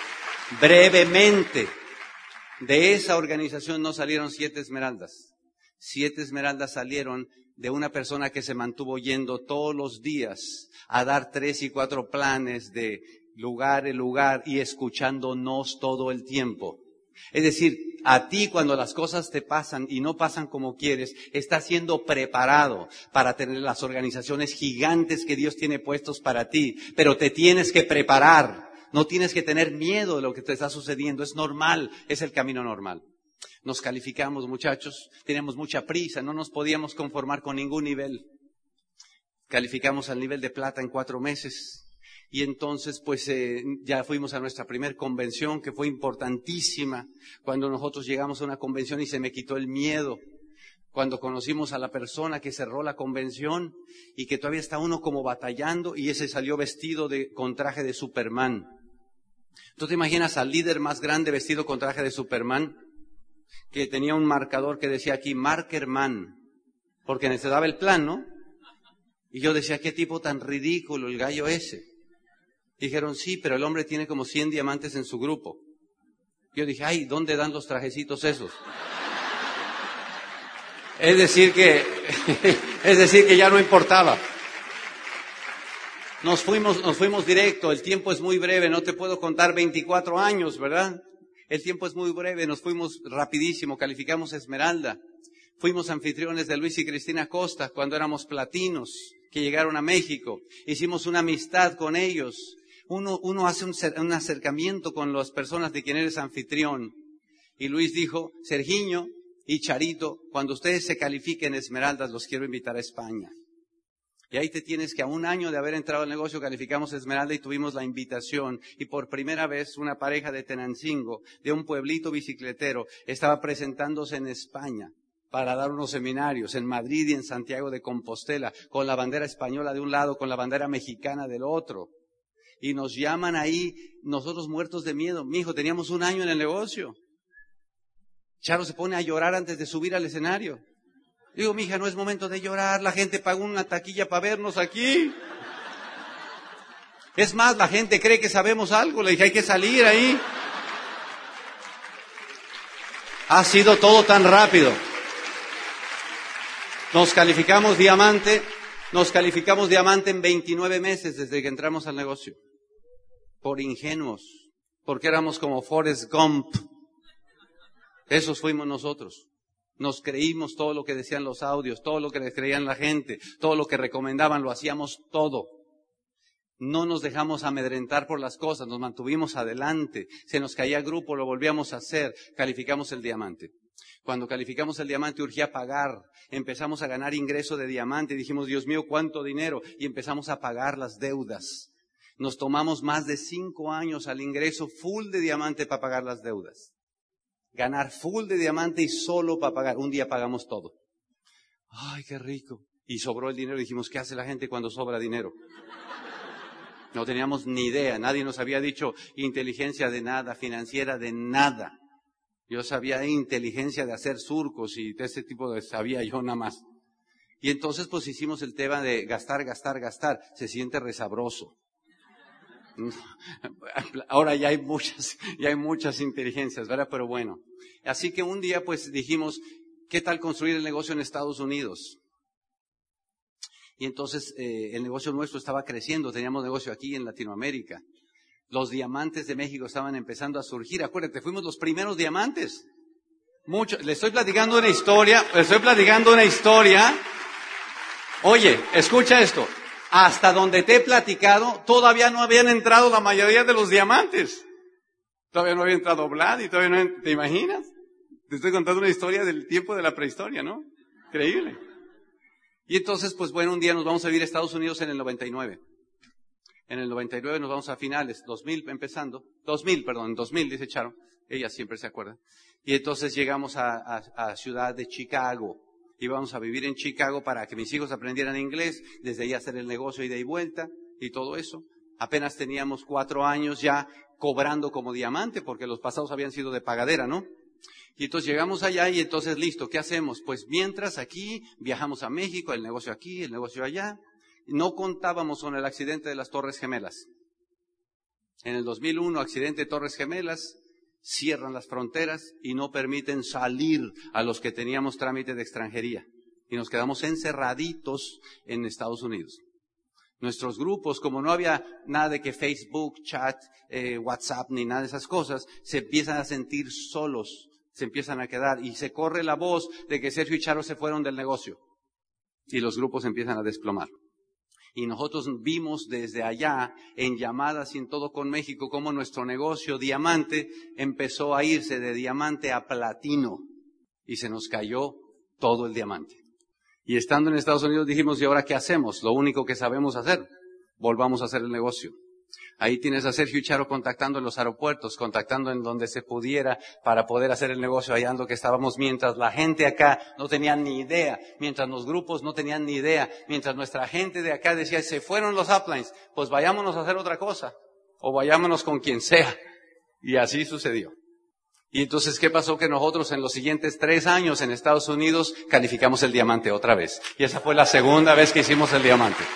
brevemente. De esa organización no salieron siete esmeraldas. Siete esmeraldas salieron de una persona que se mantuvo yendo todos los días a dar tres y cuatro planes de lugar en lugar y escuchándonos todo el tiempo. Es decir, a ti cuando las cosas te pasan y no pasan como quieres, estás siendo preparado para tener las organizaciones gigantes que Dios tiene puestos para ti, pero te tienes que preparar, no tienes que tener miedo de lo que te está sucediendo, es normal, es el camino normal. Nos calificamos, muchachos, teníamos mucha prisa, no nos podíamos conformar con ningún nivel. Calificamos al nivel de plata en cuatro meses. Y entonces, pues, eh, ya fuimos a nuestra primer convención, que fue importantísima. Cuando nosotros llegamos a una convención y se me quitó el miedo. Cuando conocimos a la persona que cerró la convención y que todavía está uno como batallando y ese salió vestido de, con traje de Superman. ¿Tú te imaginas al líder más grande vestido con traje de Superman? Que tenía un marcador que decía aquí, Markerman, porque necesitaba el plan, ¿no? Y yo decía, qué tipo tan ridículo el gallo ese. Dijeron, sí, pero el hombre tiene como cien diamantes en su grupo. Yo dije, ay, ¿dónde dan los trajecitos esos? Es decir que, es decir que ya no importaba. Nos fuimos, nos fuimos directo, el tiempo es muy breve, no te puedo contar veinticuatro años, ¿verdad? El tiempo es muy breve, nos fuimos rapidísimo, calificamos Esmeralda. Fuimos anfitriones de Luis y Cristina Costa cuando éramos platinos, que llegaron a México. Hicimos una amistad con ellos. Uno, uno hace un, un acercamiento con las personas de quien eres anfitrión. Y Luis dijo, Sergiño y Charito, cuando ustedes se califiquen Esmeraldas, los quiero invitar a España. Y ahí te tienes que a un año de haber entrado al negocio calificamos Esmeralda y tuvimos la invitación. Y por primera vez una pareja de Tenancingo, de un pueblito bicicletero, estaba presentándose en España para dar unos seminarios en Madrid y en Santiago de Compostela, con la bandera española de un lado, con la bandera mexicana del otro. Y nos llaman ahí, nosotros muertos de miedo. Mijo, teníamos un año en el negocio. Charo se pone a llorar antes de subir al escenario. Digo, mija, no es momento de llorar, la gente pagó una taquilla para vernos aquí. Es más, la gente cree que sabemos algo, le dije, hay que salir ahí. Ha sido todo tan rápido. Nos calificamos diamante, nos calificamos diamante en veintinueve meses desde que entramos al negocio. Por ingenuos, porque éramos como Forrest Gump. Esos fuimos nosotros. Nos creímos todo lo que decían los audios, todo lo que les creían la gente, todo lo que recomendaban, lo hacíamos todo. No nos dejamos amedrentar por las cosas, nos mantuvimos adelante. Se nos caía grupo, lo volvíamos a hacer, calificamos el diamante. Cuando calificamos el diamante urgía pagar, empezamos a ganar ingreso de diamante y dijimos, Dios mío, ¿cuánto dinero? Y empezamos a pagar las deudas. Nos tomamos más de cinco años al ingreso full de diamante para pagar las deudas. Ganar full de diamante y solo para pagar. Un día pagamos todo. Ay, qué rico. Y sobró el dinero. Dijimos, ¿qué hace la gente cuando sobra dinero? No teníamos ni idea. Nadie nos había dicho inteligencia de nada, financiera de nada. Yo sabía inteligencia de hacer surcos y de ese tipo de sabía yo nada más. Y entonces pues hicimos el tema de gastar, gastar, gastar. Se siente resabroso. Ahora ya hay muchas, ya hay muchas inteligencias, ¿verdad? Pero bueno. Así que un día pues dijimos, ¿qué tal construir el negocio en Estados Unidos? Y entonces eh, el negocio nuestro estaba creciendo, teníamos negocio aquí en Latinoamérica. Los diamantes de México estaban empezando a surgir. Acuérdate, fuimos los primeros diamantes. Mucho, le estoy platicando una historia, le estoy platicando una historia. Oye, escucha esto. Hasta donde te he platicado, todavía no habían entrado la mayoría de los diamantes. Todavía no había entrado Vlad y todavía no, ¿te imaginas? Te estoy contando una historia del tiempo de la prehistoria, ¿no? Increíble. Y entonces, pues bueno, un día nos vamos a vivir a Estados Unidos en el noventa y nueve. En el noventa y nueve nos vamos a finales, dos mil empezando, dos mil, perdón, dos mil dice Charo, ella siempre se acuerda. Y entonces llegamos a, a, a ciudad de Chicago. Íbamos a vivir en Chicago para que mis hijos aprendieran inglés, desde ahí hacer el negocio ida y vuelta y todo eso. Apenas teníamos cuatro años ya cobrando como diamante, porque los pasados habían sido de pagadera, ¿no? Y entonces llegamos allá y entonces listo, ¿qué hacemos? Pues mientras aquí viajamos a México, el negocio aquí, el negocio allá. No contábamos con el accidente de las Torres Gemelas. En el dos mil uno, accidente de Torres Gemelas, cierran las fronteras y no permiten salir a los que teníamos trámite de extranjería. Y nos quedamos encerraditos en Estados Unidos. Nuestros grupos, como no había nada de que Facebook, chat, eh, WhatsApp, ni nada de esas cosas, se empiezan a sentir solos. Se empiezan a quedar y se corre la voz de que Sergio y Charo se fueron del negocio. Y los grupos empiezan a desplomar. Y nosotros vimos desde allá, en llamadas y en todo con México, cómo nuestro negocio diamante empezó a irse de diamante a platino. Y se nos cayó todo el diamante. Y estando en Estados Unidos dijimos, ¿y ahora qué hacemos? Lo único que sabemos hacer, volvamos a hacer el negocio. Ahí tienes a Sergio y Charo contactando en los aeropuertos, contactando en donde se pudiera para poder hacer el negocio allá en lo que estábamos, mientras la gente acá no tenía ni idea, mientras los grupos no tenían ni idea, mientras nuestra gente de acá decía, se fueron los uplines, pues vayámonos a hacer otra cosa, o vayámonos con quien sea. Y así sucedió. Y entonces, ¿qué pasó? Que nosotros en los siguientes tres años en Estados Unidos calificamos el diamante otra vez. Y esa fue la segunda vez que hicimos el diamante.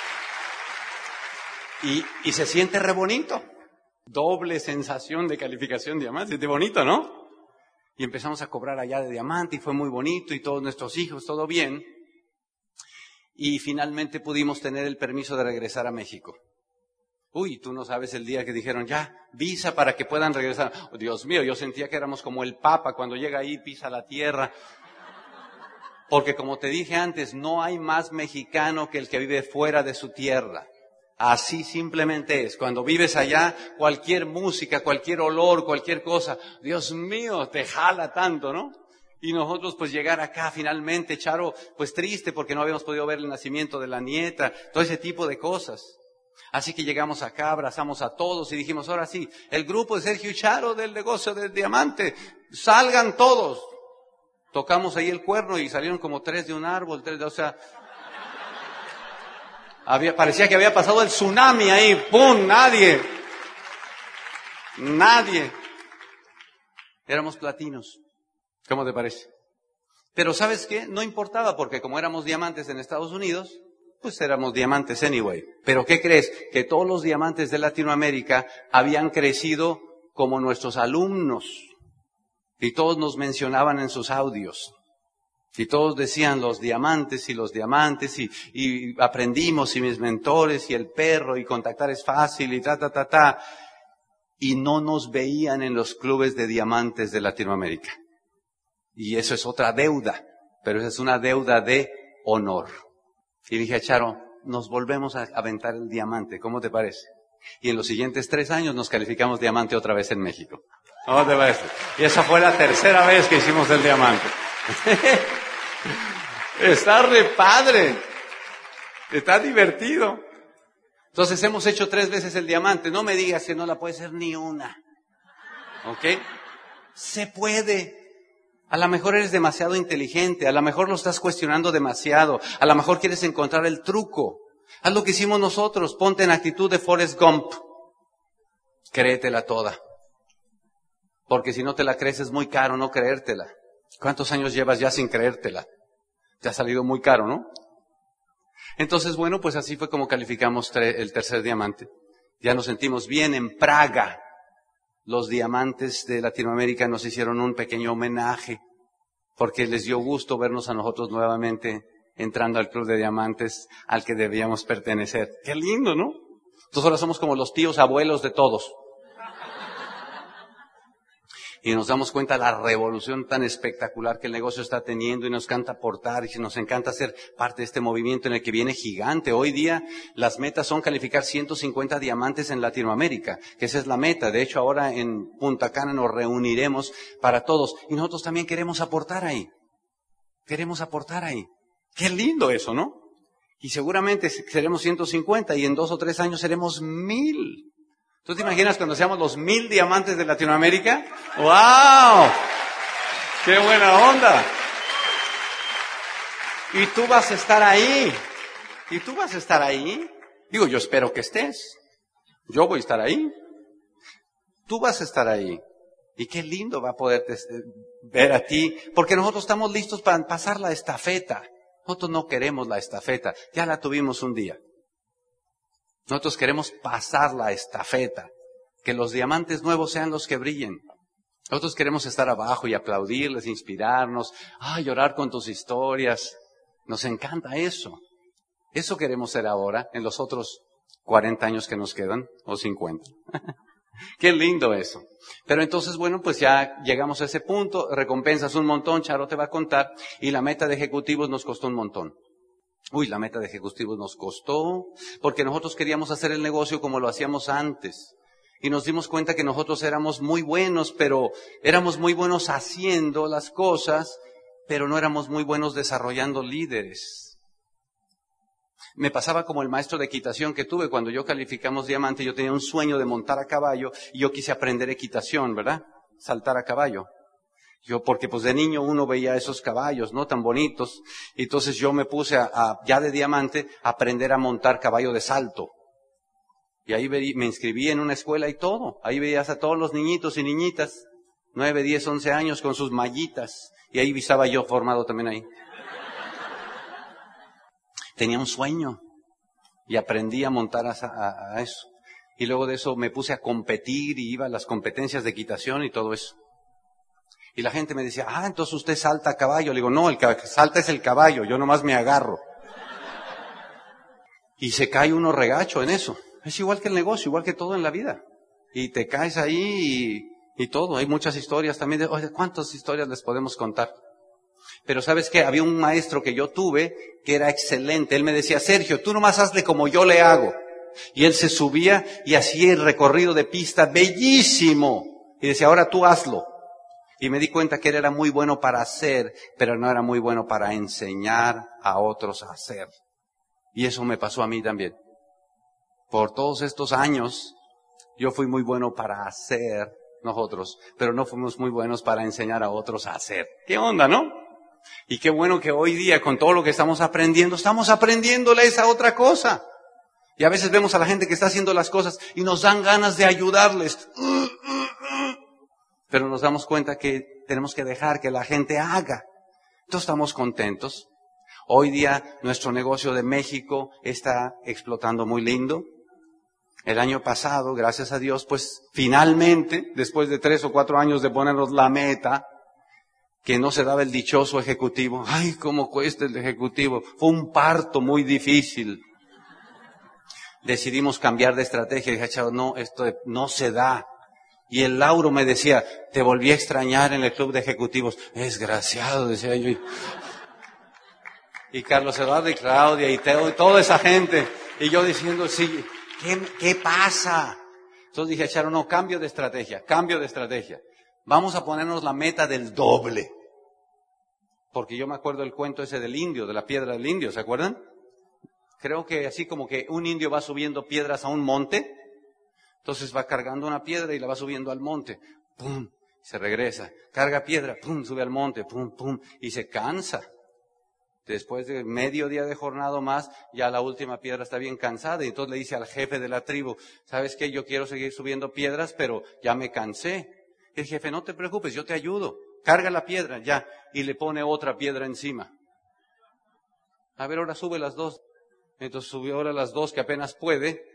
Y, y se siente re bonito. Doble sensación de calificación de diamante. Siente bonito, ¿no? Y empezamos a cobrar allá de diamante y fue muy bonito y todos nuestros hijos, todo bien. Y finalmente pudimos tener el permiso de regresar a México. Uy, tú no sabes el día que dijeron, ya, visa para que puedan regresar. Oh, Dios mío, yo sentía que éramos como el Papa cuando llega ahí, pisa la tierra. Porque como te dije antes, no hay más mexicano que el que vive fuera de su tierra. Así simplemente es. Cuando vives allá, cualquier música, cualquier olor, cualquier cosa, Dios mío, te jala tanto, ¿no? Y nosotros pues llegar acá finalmente, Charo, pues triste porque no habíamos podido ver el nacimiento de la nieta, todo ese tipo de cosas. Así que llegamos acá, abrazamos a todos y dijimos, ahora sí, el grupo de Sergio y Charo del negocio del diamante, salgan todos. Tocamos ahí el cuerno y salieron como tres de un árbol, tres de, o sea... Había, parecía que había pasado el tsunami ahí, ¡pum! Nadie. Nadie. Éramos platinos. ¿Cómo te parece? Pero ¿sabes qué? No importaba porque como éramos diamantes en Estados Unidos, pues éramos diamantes anyway. Pero ¿qué crees? Que todos los diamantes de Latinoamérica habían crecido como nuestros alumnos. Y todos nos mencionaban en sus audios. Y todos decían los diamantes y los diamantes y, y aprendimos y mis mentores y el perro y contactar es fácil y ta, ta, ta, ta. Y no nos veían en los clubes de diamantes de Latinoamérica. Y eso es otra deuda, pero esa es una deuda de honor. Y dije a Charo, nos volvemos a aventar el diamante. ¿Cómo te parece? Y en los siguientes tres años nos calificamos diamante otra vez en México. ¿Cómo te parece? Y esa fue la tercera vez que hicimos el diamante. Está re padre. Está divertido. Entonces hemos hecho tres veces el diamante. No me digas que no la puede ser ni una. ¿Ok? Se puede. A lo mejor eres demasiado inteligente. A lo mejor lo estás cuestionando demasiado. A lo mejor quieres encontrar el truco. Haz lo que hicimos nosotros. Ponte en actitud de Forrest Gump. Créetela toda. Porque si no te la crees es muy caro no creértela. ¿Cuántos años llevas ya sin creértela? Te ha salido muy caro, ¿no? Entonces, bueno, pues así fue como calificamos el tercer diamante. Ya nos sentimos bien en Praga. Los diamantes de Latinoamérica nos hicieron un pequeño homenaje porque les dio gusto vernos a nosotros nuevamente entrando al club de diamantes al que debíamos pertenecer. Qué lindo, ¿no? Entonces ahora somos como los tíos abuelos de todos. Y nos damos cuenta de la revolución tan espectacular que el negocio está teniendo y nos encanta aportar y nos encanta ser parte de este movimiento en el que viene gigante. Hoy día las metas son calificar ciento cincuenta diamantes en Latinoamérica, que esa es la meta. De hecho, ahora en Punta Cana nos reuniremos para todos y nosotros también queremos aportar ahí. Queremos aportar ahí. Qué lindo eso, ¿no? Y seguramente seremos ciento cincuenta y en dos o tres años seremos mil. ¿Tú te imaginas cuando seamos los mil diamantes de Latinoamérica? ¡Wow! ¡Qué buena onda! Y tú vas a estar ahí. Y tú vas a estar ahí. Digo, yo espero que estés. Yo voy a estar ahí. Tú vas a estar ahí. Y qué lindo va a poderte ver a ti. Porque nosotros estamos listos para pasar la estafeta. Nosotros no queremos la estafeta. Ya la tuvimos un día. Nosotros queremos pasar la estafeta, que los diamantes nuevos sean los que brillen. Nosotros queremos estar abajo y aplaudirles, inspirarnos, ah, llorar con tus historias. Nos encanta eso. Eso queremos ser ahora, en los otros cuarenta años que nos quedan, o cincuenta. Qué lindo eso. Pero entonces, bueno, pues ya llegamos a ese punto, recompensas un montón, Charo te va a contar, y la meta de ejecutivos nos costó un montón. Uy, la meta de ejecutivos nos costó, porque nosotros queríamos hacer el negocio como lo hacíamos antes. Y nos dimos cuenta que nosotros éramos muy buenos, pero éramos muy buenos haciendo las cosas, pero no éramos muy buenos desarrollando líderes. Me pasaba como el maestro de equitación que tuve cuando yo calificamos diamante. Yo tenía un sueño de montar a caballo y yo quise aprender equitación, ¿verdad? Saltar a caballo. Yo, porque pues de niño uno veía esos caballos, ¿no? Tan bonitos. Y entonces yo me puse a, a, ya de diamante, a aprender a montar caballo de salto. Y ahí ve, me inscribí en una escuela y todo. Ahí veías a todos los niñitos y niñitas, nueve, diez, once años con sus mallitas. Y ahí estaba yo formado también ahí. Tenía un sueño. Y aprendí a montar a, a, a eso. Y luego de eso me puse a competir y iba a las competencias de equitación y todo eso. Y la gente me decía, ah, entonces usted salta a caballo. Le digo, no, el que salta es el caballo, yo nomás me agarro. Y se cae uno regacho en eso. Es igual que el negocio, igual que todo en la vida. Y te caes ahí y, y todo. Hay muchas historias también. De, oye, ¿cuántas historias les podemos contar? Pero ¿sabes qué? Había un maestro que yo tuve que era excelente. Él me decía, Sergio, tú nomás hazle como yo le hago. Y él se subía y hacía el recorrido de pista bellísimo. Y decía, ahora tú hazlo. Y me di cuenta que él era muy bueno para hacer, pero no era muy bueno para enseñar a otros a hacer. Y eso me pasó a mí también. Por todos estos años, yo fui muy bueno para hacer nosotros, pero no fuimos muy buenos para enseñar a otros a hacer. ¿Qué onda, no? Y qué bueno que hoy día, con todo lo que estamos aprendiendo, estamos aprendiéndole esa otra cosa. Y a veces vemos a la gente que está haciendo las cosas y nos dan ganas de ayudarles. Pero nos damos cuenta que tenemos que dejar que la gente haga. Entonces estamos contentos. Hoy día nuestro negocio de México está explotando muy lindo. El año pasado, gracias a Dios, pues finalmente, después de tres o cuatro años de ponernos la meta, que no se daba el dichoso ejecutivo. Ay, cómo cuesta el ejecutivo. Fue un parto muy difícil. Decidimos cambiar de estrategia. Dije, chao, no, esto no se da. Y el Lauro me decía, te volví a extrañar en el club de ejecutivos. Desgraciado, decía yo. y Carlos Eduardo y Claudia y Teo y toda esa gente. Y yo diciendo, sí, ¿qué, qué pasa? Entonces dije, Charo, no, cambio de estrategia, cambio de estrategia. Vamos a ponernos la meta del doble. Porque yo me acuerdo del cuento ese del indio, de la piedra del indio, ¿se acuerdan? Creo que así como que un indio va subiendo piedras a un monte, entonces va cargando una piedra y la va subiendo al monte. ¡Pum! Se regresa, carga piedra, ¡pum! Sube al monte, ¡pum! ¡Pum! Y se cansa. Después de medio día de jornada más, ya la última piedra está bien cansada y entonces le dice al jefe de la tribu, ¿sabes qué? Yo quiero seguir subiendo piedras, pero ya me cansé. Y el jefe, no te preocupes, yo te ayudo. Carga la piedra, ya. Y le pone otra piedra encima. A ver, ahora sube las dos. Entonces subió ahora las dos que apenas puede.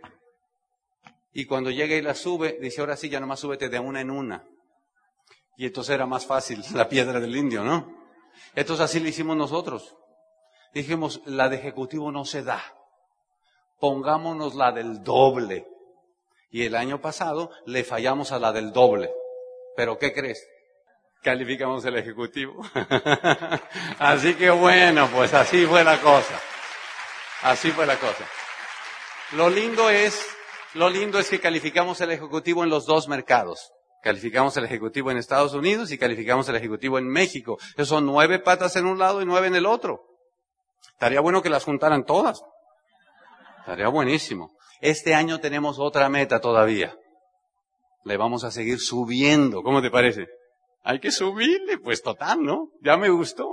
Y cuando llega y las sube, dice, ahora sí, ya nomás súbete de una en una. Y entonces era más fácil la piedra del indio, ¿no? Entonces así le hicimos nosotros. Dijimos, la de ejecutivo no se da. Pongámonos la del doble. Y el año pasado le fallamos a la del doble. ¿Pero qué crees? Calificamos el ejecutivo. Así que bueno, pues así fue la cosa. Así fue la cosa. Lo lindo es, lo lindo es que calificamos el ejecutivo en los dos mercados. Calificamos el ejecutivo en Estados Unidos y calificamos el ejecutivo en México. Esos son nueve patas en un lado y nueve en el otro. Estaría bueno que las juntaran todas. Estaría buenísimo. Este año tenemos otra meta todavía. Le vamos a seguir subiendo. ¿Cómo te parece? Hay que subirle, pues total, ¿no? Ya me gustó.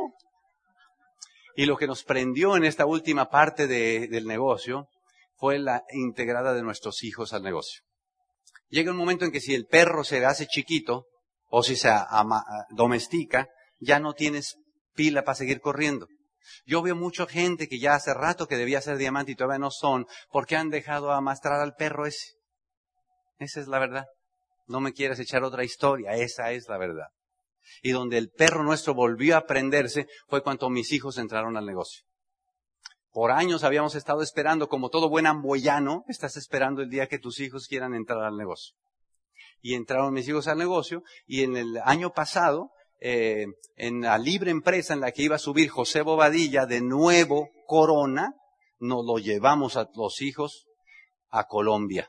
Y lo que nos prendió en esta última parte de, del negocio fue la integrada de nuestros hijos al negocio. Llega un momento en que si el perro se hace chiquito o si se ama, domestica, ya no tienes pila para seguir corriendo. Yo veo mucha gente que ya hace rato que debía ser diamante y todavía no son, porque han dejado amastrar al perro ese. Esa es la verdad. No me quieres echar otra historia, esa es la verdad. Y donde el perro nuestro volvió a prenderse fue cuando mis hijos entraron al negocio. Por años habíamos estado esperando, como todo buen amboyano, estás esperando el día que tus hijos quieran entrar al negocio. Y entraron mis hijos al negocio, y en el año pasado, eh, en la libre empresa en la que iba a subir José Bobadilla, de nuevo Corona, nos lo llevamos a los hijos a Colombia.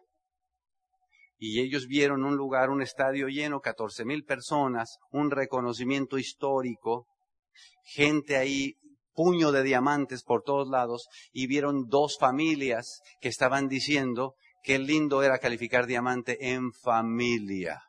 Y ellos vieron un lugar, un estadio lleno, catorce mil personas, un reconocimiento histórico, gente ahí, puño de diamantes por todos lados, y vieron dos familias que estaban diciendo qué lindo era calificar diamante en familia.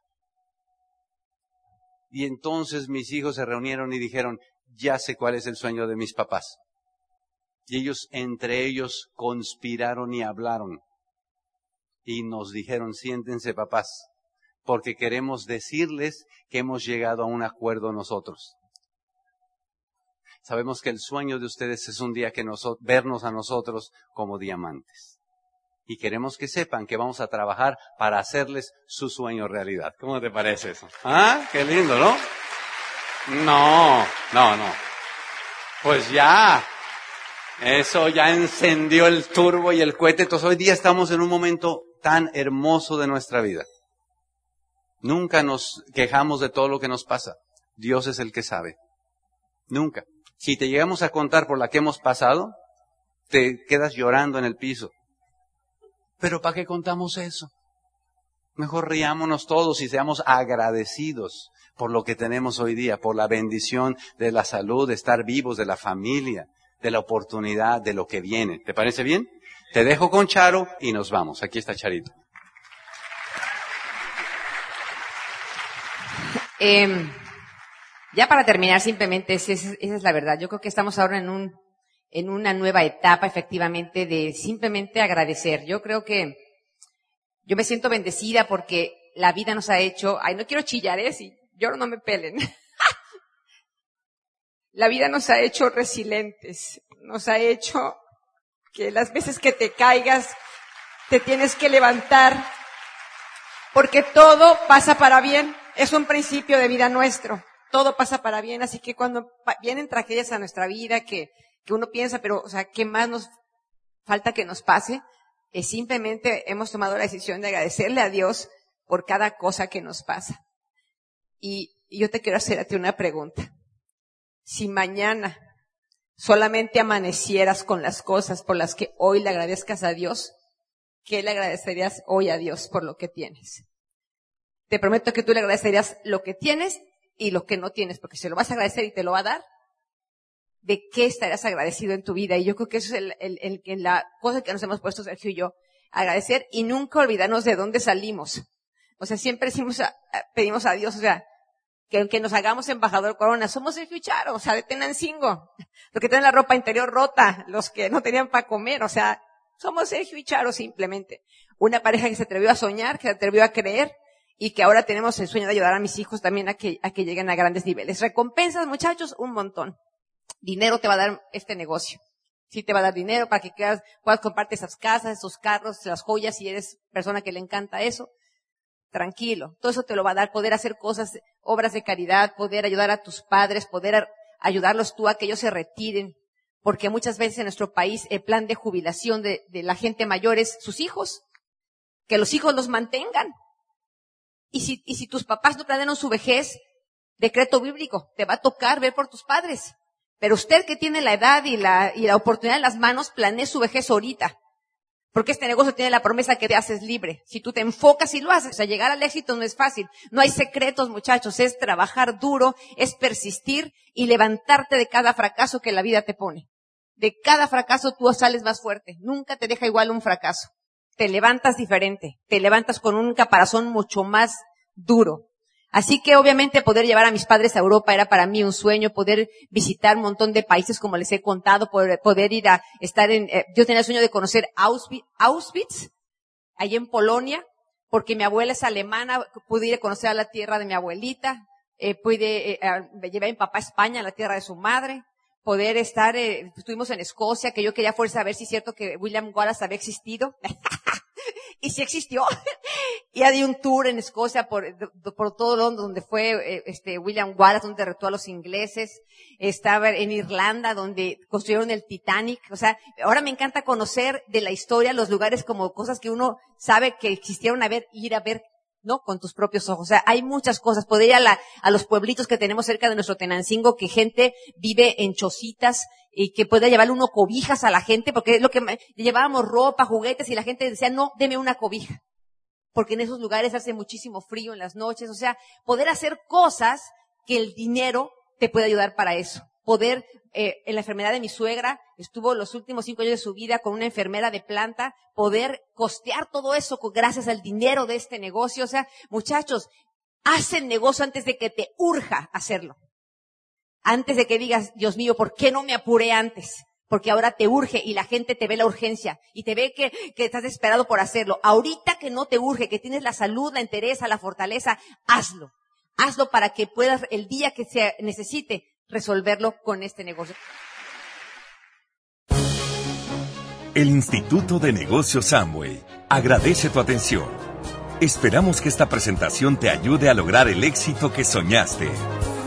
Y entonces mis hijos se reunieron y dijeron, ya sé cuál es el sueño de mis papás. Y ellos, entre ellos, conspiraron y hablaron. Y nos dijeron, siéntense papás, porque queremos decirles que hemos llegado a un acuerdo nosotros. Sabemos que el sueño de ustedes es un día que nos, vernos a nosotros como diamantes. Y queremos que sepan que vamos a trabajar para hacerles su sueño realidad. ¿Cómo te parece eso? ¿Ah? Qué lindo, ¿no? No, no, no. Pues ya. Eso ya encendió el turbo y el cohete. Entonces hoy día estamos en un momento tan hermoso de nuestra vida. Nunca nos quejamos de todo lo que nos pasa. Dios es el que sabe. Nunca. Si te llegamos a contar por la que hemos pasado, te quedas llorando en el piso. Pero ¿para qué contamos eso? Mejor riámonos todos y seamos agradecidos por lo que tenemos hoy día, por la bendición de la salud, de estar vivos, de la familia, de la oportunidad, de lo que viene. ¿Te parece bien? Te dejo con Charo y nos vamos. Aquí está Charito. Eh, ya para terminar, simplemente, esa es, esa es la verdad. Yo creo que estamos ahora en un, en una nueva etapa, efectivamente, de simplemente agradecer. Yo creo que yo me siento bendecida porque la vida nos ha hecho, ay, no quiero chillar, ¿eh? Si lloro no me pelen. La vida nos ha hecho resilientes, nos ha hecho que las veces que te caigas, te tienes que levantar, porque todo pasa para bien. Es un principio de vida nuestro. Todo pasa para bien, así que cuando vienen tragedias a nuestra vida que, que uno piensa, pero, o sea, ¿qué más nos falta que nos pase? Es simplemente hemos tomado la decisión de agradecerle a Dios por cada cosa que nos pasa. Y, y yo te quiero hacer a ti una pregunta. Si mañana solamente amanecieras con las cosas por las que hoy le agradezcas a Dios, ¿qué le agradecerías hoy a Dios por lo que tienes? Te prometo que tú le agradecerías lo que tienes y lo que no tienes, porque si lo vas a agradecer y te lo va a dar, ¿de qué estarías agradecido en tu vida? Y yo creo que eso es el, el, el, el, la cosa que nos hemos puesto Sergio y yo, agradecer y nunca olvidarnos de dónde salimos. O sea, siempre decimos, a, a, pedimos a Dios, o sea, que aunque nos hagamos embajador Corona, somos Sergio y Charo, o sea, de Tenancingo, los que tienen la ropa interior rota, los que no tenían para comer, o sea, somos Sergio y Charo simplemente. Una pareja que se atrevió a soñar, que se atrevió a creer, y que ahora tenemos el sueño de ayudar a mis hijos también a que, a que lleguen a grandes niveles. Recompensas, muchachos, un montón. Dinero te va a dar este negocio. Sí te va a dar dinero para que puedas, puedas comprarte esas casas, esos carros, las joyas, si eres persona que le encanta eso. Tranquilo. Todo eso te lo va a dar, poder hacer cosas, obras de caridad, poder ayudar a tus padres, poder ayudarlos tú a que ellos se retiren. Porque muchas veces en nuestro país el plan de jubilación de, de la gente mayor es sus hijos. Que los hijos los mantengan. Y si, y si tus papás no planearon su vejez, decreto bíblico, te va a tocar ver por tus padres. Pero usted que tiene la edad y la, y la oportunidad en las manos, planee su vejez ahorita. Porque este negocio tiene la promesa que te haces libre. Si tú te enfocas y lo haces, o sea, llegar al éxito no es fácil. No hay secretos, muchachos, es trabajar duro, es persistir y levantarte de cada fracaso que la vida te pone. De cada fracaso tú sales más fuerte. Nunca te deja igual un fracaso. Te levantas diferente, te levantas con un caparazón mucho más duro. Así que obviamente poder llevar a mis padres a Europa era para mí un sueño, poder visitar un montón de países como les he contado, poder, poder ir a estar en, eh, yo tenía el sueño de conocer Auschwitz, Auschwitz, allí en Polonia, porque mi abuela es alemana, pude ir a conocer a la tierra de mi abuelita, eh, pude, eh, eh, llevar a mi papá a España, a la tierra de su madre, poder estar, eh, estuvimos en Escocia, que yo quería fuera saber si es cierto que William Wallace había existido. Y sí existió. Y hay un tour en Escocia por, por todo Londres donde fue eh, este William Wallace, donde derrotó a los ingleses. Estaba en Irlanda donde construyeron el Titanic. O sea, ahora me encanta conocer de la historia los lugares como cosas que uno sabe que existieron, a ver, ir a ver, ¿no? Con tus propios ojos. O sea, hay muchas cosas. Poder ir a, la, a los pueblitos que tenemos cerca de nuestro Tenancingo, que gente vive en chocitas y que pueda llevarle uno cobijas a la gente, porque es lo que llevábamos ropa, juguetes, y la gente decía, no, deme una cobija. Porque en esos lugares hace muchísimo frío en las noches. O sea, poder hacer cosas que el dinero te puede ayudar para eso. Poder, eh, en la enfermedad de mi suegra, estuvo los últimos cinco años de su vida con una enfermera de planta, poder costear todo eso gracias al dinero de este negocio. O sea, muchachos, haz el negocio antes de que te urja hacerlo. Antes de que digas, Dios mío, ¿por qué no me apuré antes? Porque ahora te urge y la gente te ve la urgencia y te ve que, que estás desesperado por hacerlo. Ahorita que no te urge, que tienes la salud, la entereza, la fortaleza, hazlo. Hazlo para que puedas, el día que se necesite, resolverlo con este negocio. El Instituto de Negocios Amway agradece tu atención. Esperamos que esta presentación te ayude a lograr el éxito que soñaste.